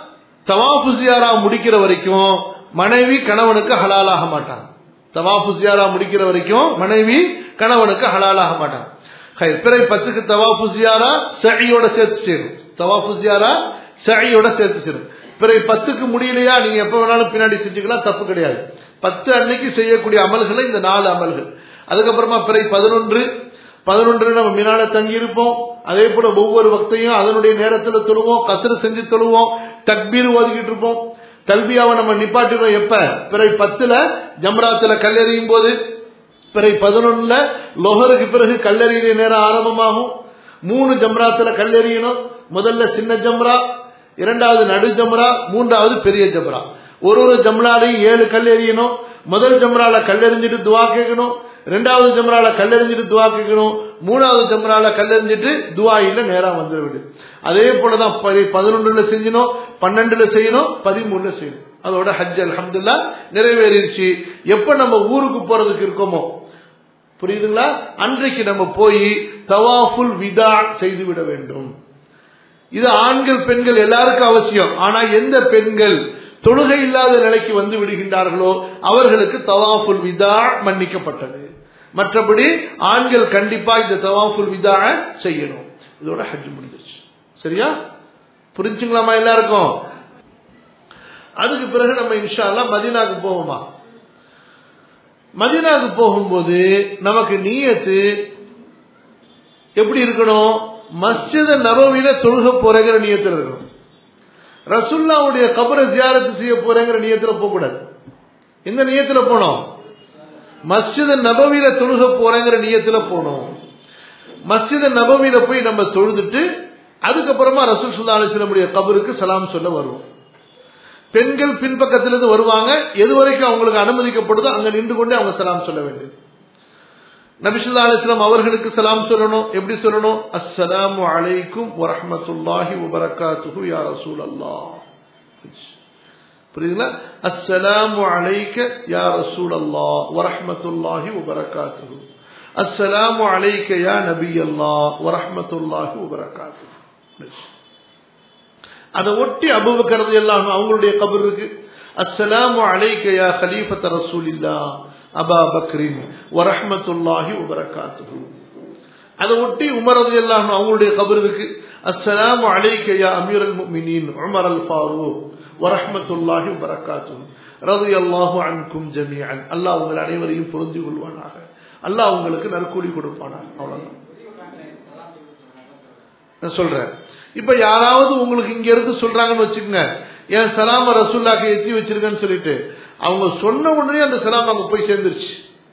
தவாஃபு ஜியாரா முடிக்கிற வரைக்கும் மனைவி கணவனுக்கு ஹலாலாக மாட்டாங்க. தவாஃபு ஜியாரா முடிக்கிற வரைக்கும் மனைவி கணவனுக்கு ஹலாலாக மாட்டாங்க. பிறை பத்துக்கு தவாஃபு ஜியாரா சஹியோட சேர்த்து செய்யணும். தவாஃபு ஜியாரா சஹியோட சேர்த்து செய்யணும். பிறை பத்துக்கு முடியலையா, நீங்க எப்ப வேணாலும் பின்னாடி செஞ்சுக்கலாம், தப்பு கிடையாது. பத்து அன்னைக்கு செய்யக்கூடிய அமல்களை இந்த நாலு அமல்கள். அதுக்கப்புறமா பிறை பதினொன்று பதினொன்று நம்ம மினால தங்கி இருப்போம். அதே போல ஒவ்வொரு வக்தையும் அதனுடைய நேரத்துல தொழுவோம், கஸ்ர் செஞ்சு தொழுவோம், தக்பீர் ஓதிக்கிட்டு இருப்போம். தல்பியாவை நம்ம நிப்பாட்டிடுவோம். எப்ப? பிறை பத்துல ஜம்ராத்துல கல்லெறியும் போது. பிறை பதினொன்னுல லொஹருக்கு பிறகு கல்லெறிய நேரம் ஆரம்பமாகும். மூணு ஜம்ராத்துல கல்லெறியணும். முதல்ல சின்ன ஜம்ரா, இரண்டாவது நடு ஜம்ரா, மூன்றாவது பெரிய ஜம்ரா. ஒரு ஒரு ஜம்ராலையும் ஏழு கல் எறியணும். முதல் ஜம்ரால கல்லெறிஞ்சிட்டு துவா கேட்கணும், ரெண்டாவது ஜம்ரால கல்லெறிஞ்சிட்டு துவா கேட்கணும், மூணாவது ஜம்ரால கல்லெறிஞ்சிட்டு துவா இல்ல நேரா வந்து விடு. அதே போலதான் பதினொன்றுல செஞ்சணும், பன்னெண்டுல செய்யணும், பதிமூணுல செய்யணும். அதோட ஹஜ் அல்ஹம்துலில்லாஹ் நிறைவேறிடுச்சு. எப்ப நம்ம ஊருக்கு போறதுக்கு இருக்கோமோ, புரியுதுங்களா, அன்றைக்கு நம்ம போய் தவாஃபுல் விதா செய்து விட வேண்டும். இது ஆண்கள் பெண்கள் எல்லாருக்கும் அவசியம். ஆனா எந்த பெண்கள் தொழுகை இல்லாத நிலைக்கு வந்து விடுகின்றார்களோ அவர்களுக்கு தவாஃபுல் விதா மன்னிக்கப்பட்டது. மற்றபடி ஆண்கள் கண்டிப்பா இந்த தவாஃபுல் விதா செய்யணும். இதோட ஹஜ் முடிஞ்சிருச்சு. சரியா? புரிஞ்சுங்களாமா எல்லாருக்கும்? அதுக்கு பிறகு நம்ம இன்ஷா அல்லாஹ் மதீனாவுக்கு போவோமா? மதீனாவுக்கு போகும்போது நமக்கு நியத்து எப்படி இருக்கணும்? மஸ்ஜித் நபவியில தொழுக போறேங்கிற நியத்தில் இருக்கணும். ரசூலுல்லாஹ்வுடைய கபரை ஜியாரத் செய்ய போறேங்கிற நியத்துல போக கூடாது. எந்த நியத்துல போனோம்? மஸ்ஜித் நபவியில தொழுக போறேங்கிற நியத்துல போனோம். மஸ்ஜித் நபவியில போய் நம்ம தொழுதுட்டு அதுக்கப்புறமா ரசூல் ஸல்லல்லாஹு அலைஹி வஸல்லம் கபருக்கு சலாம் சொல்ல வருவோம். பெண்கள் பின்பக்கத்திலிருந்து வருவாங்க. எது வரைக்கும் அவங்களுக்கு அனுமதிக்கப்படுதோ அங்க நின்று கொண்டே அவங்க சலாம் சொல்ல வேண்டியது. நபி ஸல்லல்லாஹு அலைஹி வஸல்லம் அவர்களுக்கு சலாம் சொல்லணும். எப்படி சொல்லணும்? அஸ்ஸலாமு அலைக்கும் வரஹ்மத்துல்லாஹி வபரகாத்துஹு யா ரசூலல்லாஹ். புரியுதுங்களா? அஸ்ஸலாமு அலைக்க யா ரசூலல்லாஹ் வரஹ்மத்துல்லாஹி வபரகாத்துஹு. அஸ்ஸலாமு அலைக்க யா நபியல்லாஹ் வரஹ்மத்துல்லாஹி வபரகாத்துஹு. அதை ஒட்டி அபூபக்கர் ரலியல்லாஹு அன்ஹு அவங்களுடைய கபர் இருக்கு. அஸ்ஸலாமு அலைக்க யா கலீஃபத ரசூலில்லாஹ் அபா பக்ரின் வரஹ்மத்துல்லாஹி வபரகாத்துஹு. அதை ஒட்டி உமர் ரலியல்லாஹு அன்ஹு அவங்களுடைய கபர் இருக்கு. அஸ்ஸலாமு அலைக்க யா அமீருல் முஃமினீன் உமர் அல் ஃபாரூக் வரஹ்மத்துல்லாஹி வபரகாத்துஹு ரலியல்லாஹு அன்கும் ஜமீஅன். அல்லாஹ் உங்கள் அனைவரையும் பொருந்தி கொள்வானாக. அல்லாஹ் உங்களுக்கு நற்கூலி கொடுப்பானாக. அவ்வளவுதான் நான் சொல்றேன். இப்ப யாராவது உங்களுக்கு இங்க இருந்து சொல்றாங்கன்னு வச்சுக்கோங்க, என் சலாம ரசூலுல்லாஹ்க்கு எத்தி வச்சிருக்கேன்னு சொல்லிட்டு அவங்க சொன்ன உடனே அந்த சலாம் அங்க போய் சேர்ந்துருச்சு.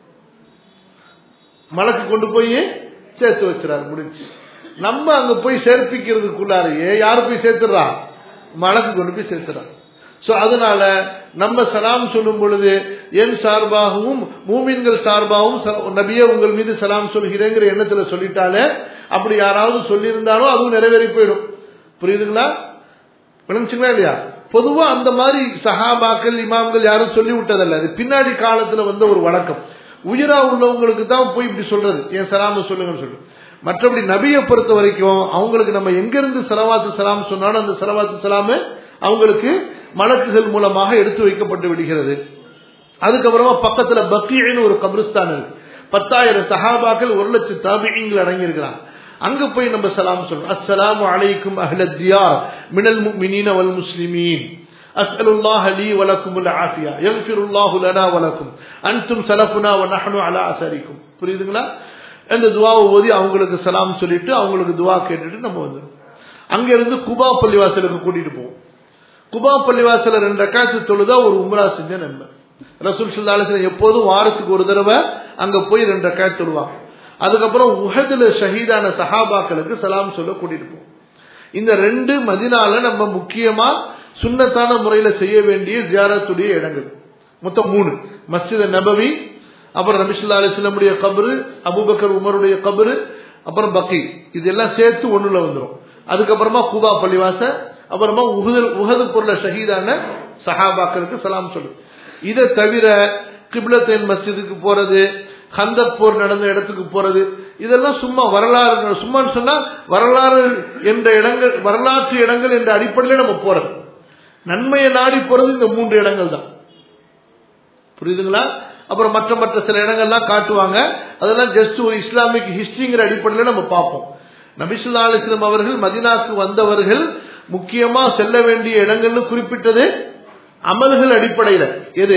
மலக்கு கொண்டு போய் சேர்த்து வச்சிடாரு, முடிஞ்சு. நம்ம அங்க போய் சேர்ப்பிக்கிறதுக்குள்ளாரையே யாரு போய் சேர்த்துறா? மலக்கு கொண்டு போய் சேர்த்துறா. சோ அதனால நம்ம சலாம் சொல்லும் பொழுது என் சார்பாகவும் மூமின்கள் சார்பாகவும் நபியே உங்கள் மீது சலாம் சொல்கிறேங்கிற எண்ணத்துல சொல்லிட்டாலே, அப்படி யாராவது சொல்லியிருந்தாலும் அதுவும் நிறைவேறி போயிடும். புரியுதுங்களா? விளங்குச்சுங்களா இல்லையா? பொதுவா அந்த மாதிரி சஹாபாக்கள் இமாம்கள் யாரும் சொல்லி விட்டதல்ல, அது பின்னாடி காலத்துல வந்த ஒரு வழக்கம். உயிரா உள்ளவங்களுக்கு தான் போய் இப்படி சொல்றது, என் சலாம சொல்லுங்கன்னு சொல்லு. மற்றபடி நபியை பொறுத்த வரைக்கும் அவங்களுக்கு நம்ம எங்கிருந்து சலவாத்து சலாம் சொன்னாலும் அந்த சலவாத்து சலாமு அவங்களுக்கு மலக்குகள் மூலமாக எடுத்து வைக்கப்பட்டு விடுகிறது. அதுக்கப்புறமா பக்கத்துல பக்கீன்னு ஒரு கபிரிஸ்தான் இருக்கு. பத்தாயிரம் சஹாபாக்கள் ஒரு லட்சம் தாபிஈன்கள் அடங்கி இருக்கிறாங்க. அங்க போய் நம்ம சலாம் சொல்றோம். அஸ்ஸலாமு அலைக்கும் அஹ்லத் தியார் மினல் முஃமினீன வல் முஸ்லிமீன் அஸ்அலுல்லாஹ லீ வ லக்குமுல் ஆஃபியா யக்ஃபிருல்லாஹு லனா வ லக்கும் அன்தும் ஸலஃபுனா வ நஹ்னு அலா அஸரிக்கும். புரியுதுங்களா? அந்த துஆவை ஓதி அவங்களுக்கு சலாம் சொல்லிட்டு அவங்களுக்கு துஆ கேட்டுட்டு நம்ம வந்துரும். அங்க இருந்து குபா பள்ளிவாசலுக்கு கூட்டிட்டு போவோம். குபா பள்ளிவாசல ரெண்டு ரக்காத்து தொழுதா ஒரு உம்ரா செஞ்ச நன்மை. ரசூல் ஸல்லல்லாஹு அலைஹி வஸல்லம் எப்போதும் வாரத்துக்கு ஒரு தடவை அங்க போய் ரெண்டு ரக்காத் தொழுவாங்க. அதுக்கப்புறம் உஹதுல ஷஹீதான சஹாபாக்களுக்கு சலாம் சொல்ல கூட்டிட்டு போவோம். இந்த ரெண்டு மதீனால நம்ம முக்கியமா சுன்னத்தான முறையில செய்ய வேண்டிய ஜியாரத்துடைய இடங்கள் மொத்தம் மூணு. மஸ்ஜித் நபவி, அப்புறம் நபி ஸல்லல்லாஹு அலைஹி வஸல்லம் உடைய கபர், அபூபக்கர் உமருடைய கபர், அப்புறம் பக்கி, இதெல்லாம் சேர்த்து ஒண்ணுல வந்துரும். அதுக்கப்புறமா குபா பள்ளிவாசல், அப்புறமா உஹது உஹது பொருள ஷஹீதான சஹாபாக்களுக்கு சலாம் சொல்லு. இதை தவிர கிப்லத்தைன் மஸ்ஜிதுக்கு போறது, ஹந்தக் போர் நடந்த இடத்துக்கு போறது, இதெல்லாம் சும்மா வரலாறு, சும்மா சொன்னா வரலாறு என்ற இடங்கள், வரலாற்று இடங்கள் என்ற அடிப்படையில நம்ம போறது. நன்மையை நாடி போறது இந்த மூன்று இடங்கள் தான். புரியுதுங்களா? அப்புறம் மற்ற மற்ற சில இடங்கள்லாம் காட்டுவாங்க, அதெல்லாம் ஜஸ்ட் ஒரு இஸ்லாமிக் ஹிஸ்டரிங்கிற அடிப்படையில நம்ம பார்ப்போம். நபி ஸல்லல்லாஹு அலைஹி வஸல்லம் அவர்கள் மதீனாவுக்கு வந்தவர்கள் முக்கியமா செல்ல வேண்டிய இடங்கள்னு குறிப்பிட்டது அமல்கள் அடிப்படையில். எது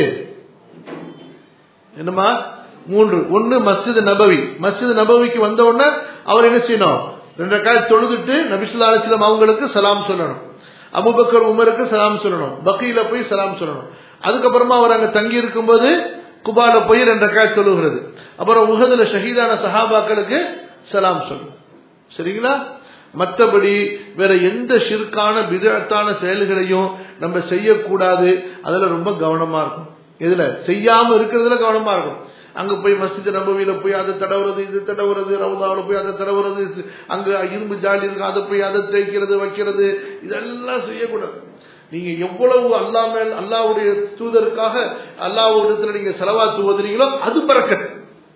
என்னமா? மூன்று. ஒன்னு மஸ்ஜித் நபவி. மஸ்ஜித் நபவிக்கு வந்த உடனே அவர் என்ன செய்யணும்? ரெண்டு ரக்காத் தொழுதுட்டு நபி ஸல்லல்லாஹு அலைஹி வஸல்லம் அவங்களுக்கு சலாம் சொல்லணும். அபூபக்கர் உமருக்கு சலாம் சொல்லணும். பக்கீல போய் சலாம் சொல்லணும். அதுக்கப்புறமா அவர் அங்க தங்கி இருக்கும்போது குபால போய் ரெண்டு ரக்காத் தொழுகிறது. அப்புறம் உஹதுல ஷஹீதான சஹாபாக்களுக்கு சலாம் சொல்லணும். சரிங்களா? மற்றபடி வேற எந்த ஷிர்கான பிதஅத்தான செயல்களையும் நம்ம செய்யக்கூடாது. அதுல ரொம்ப கவனமா இருக்கும். எதுல செய்யாம இருக்கிறதுல கவனமா இருக்கும். அங்க போய் மஸ்ஜித் நபவியில போய் அதை தடவுறது, இது தடவுறது, ரவுதாவில போய் அதை தடவுறது, அங்க இரும்பு ஜாலி இருக்கு அதை போய் அதை தேய்க்கிறது வைக்கிறது, இதெல்லாம் செய்யக்கூடாது. நீங்க எவ்வளவு அல்லாஹ் மேல் அல்லாஹ்வுடைய தூதருக்காக அல்லாஹ்விடத்துல நீங்க ஸலவாத் ஓதுறீங்களோ அது பரக்கத்.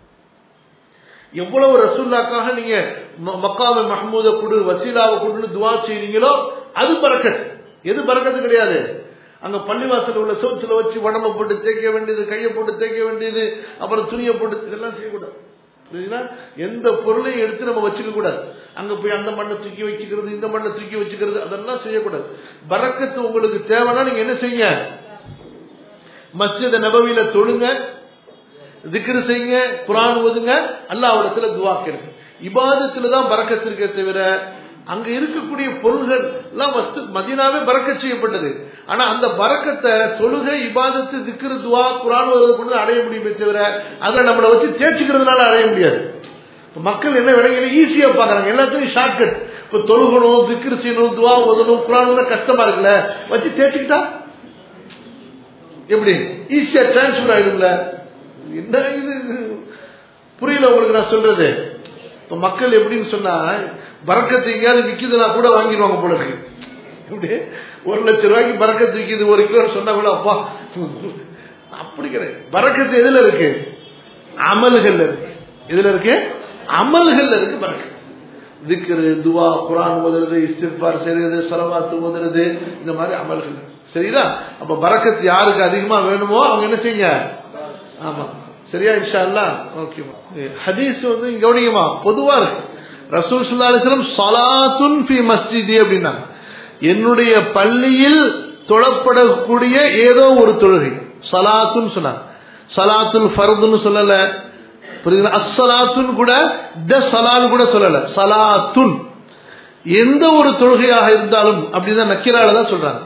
எவ்வளவு ரசூலுல்லாஹ்க்காக நீங்க மக்காம மஹ்மூத குடு, வசீலாவை குடுன்னு துஆ செய்றீங்களோ அது பரக்கத். எது பரக்கத்து கிடையாது? அங்க பள்ளிவாசல் உள்ள சோத்துல வச்சு உடம்ப போட்டு தேய்க்க வேண்டியது, கையை போட்டு தேய்க்க வேண்டியது, அப்புறம் துணியை போட்டு இதெல்லாம் செய்யக்கூடாது. புரியுதுங்களா? எந்த பொருளையும் எடுத்து நம்ம வச்சுக்க கூடாது. அங்க போய் அந்த மண்ணை தூக்கி வச்சுக்கிறது, இந்த மண்ணை தூக்கி வச்சுக்கிறது, அதெல்லாம் செய்யக்கூடாது. பரக்கத்து உங்களுக்கு தேவைன்னா நீங்க என்ன செய்யுங்க, மஸ்ஜித் நபவியில தொழுங்க, திக்ர் செய்யுங்க, குர்ஆன் ஓதுங்க, அல்லாஹ்விடத்துல துஆ கேளுங்க. இபாதத்துல தான் பரக்கத்து இருக்கே தவிர அங்க இருக்கக்கூடிய பொருள்கள் எல்லாம் வஸ்து மதீனாவே பரக்கத் செய்யப்பட்டது. ஆனா அந்த பரக்கத்தை தொழுகை, இபாதத்து, திக்ர், துஆ, குர்ஆன் ஓதுறது கொண்டு அடைய முடியுமே தவிர அதை நம்மளை வச்சு தேய்ச்சிக்கிறதுனால அடைய முடியாது. மக்கள் என்ன விளங்கி ஈஸியா பாக்குறாங்க, எல்லாத்துக்கும் ஷார்ட்கட். இப்ப தொழுகணும், திக்ர் செய்யணும், துஆ ஓதணும், குர்ஆன் ஓத கஷ்டமா இருக்குல்ல, வச்சு தேய்ச்சிக்கிட்டா எப்படி ஈஸியா டிரான்ஸ்பர் ஆயிடும்ல. என்ன இது புரியல உங்களுக்கு நான் சொல்றது? இப்ப மக்கள் எப்படின்னு சொன்னா, பரக்கத்து எங்கேயாவது விக்குதுன்னா கூட வாங்கிடுவாங்க போல இருக்கு. இப்படி ஒரு லட்சம் ரூபாய்க்கு பரக்கத்து விக்குது ஒரு கிலோ சொன்னா கூட அப்பா அப்படி கிடையாது. பரக்கத்து எதுல இருக்கு? அமல்கள் இருக்கு. எதுல இருக்கு? அமல்கள் இருக்கு பரக்கத்து. திக்ர், துஆ, குர்ஆன் ஓதுறது, இஸ்திக்பார் செய்யறது, ஸலவாத் ஓதுறது, இந்த மாதிரி அமல்கள். சரிதா? அப்ப பரக்கத் யாருக்கு அதிகமா வேணுமோ அவங்க என்ன செய்யுங்க. ஆமா, சரியா? இன்ஷா அல்லாஹ். ஓகே. ஹதீஸ் வந்து கவனிக்கமா பொதுவா இருக்கு. ரசூல் ஸல்லல்லாஹு அலைஹி வஸல்லம் ஸலாத்துன் ஃபீ மஸ்ஜிதி அப்படின்னா என்னுடைய பள்ளியில் தொழப்படக்கூடிய ஏதோ ஒரு தொழுகை. ஸலாத்துன் சொன்னாங்க, ஸலாத்துல் ஃபர்துன்னு சொல்லல. புரியுதுங்களா? அஸ்ஸலாத்துன் கூட த ஸலால் கூட சொல்லல, ஸலாத்துன் எந்த ஒரு தொழுகையாக இருந்தாலும் அப்படிதான் நக்கிரால தான் சொல்றாங்க.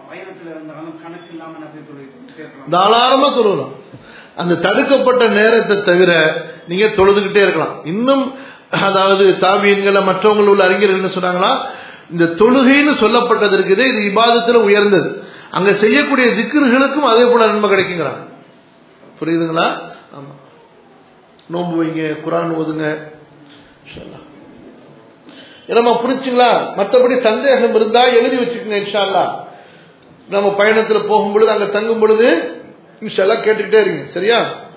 தாராளமா தொழுகலாம். அந்த தடுக்கப்பட்ட நேரத்தை தவிர நீங்க தொழுதுகிட்டே இருக்கலாம். இன்னும் அதாவது தாபீன்கள் மற்றவங்க உள்ள அறிஞர்கள் என்ன சொன்னாங்களா, இந்த தொழுகைன்னு சொல்லப்பட்டது இருக்குது, இது இபாதத்துல உயர்ந்தது. அங்க செய்யக்கூடிய திக்ருகளுக்கும் அதே போல நன்மை கிடைக்குங்கிறாங்க. புரியுதுங்களா? ஆமா. நோன்பு வைங்க, குர்ஆன் ஓதுங்க. நம்ம புரிச்சுங்களா? மற்றபடி சந்தேகம் இருந்தா எழுதி வச்சுக்கோங்க. இன்ஷா அல்லாஹ் நம்ம பயணத்துல போகும் பொழுது, அங்க தங்கும் பொழுது இன்ஷா அல்லாஹ் கேட்டுக்கிட்டே இருங்க. சரியா?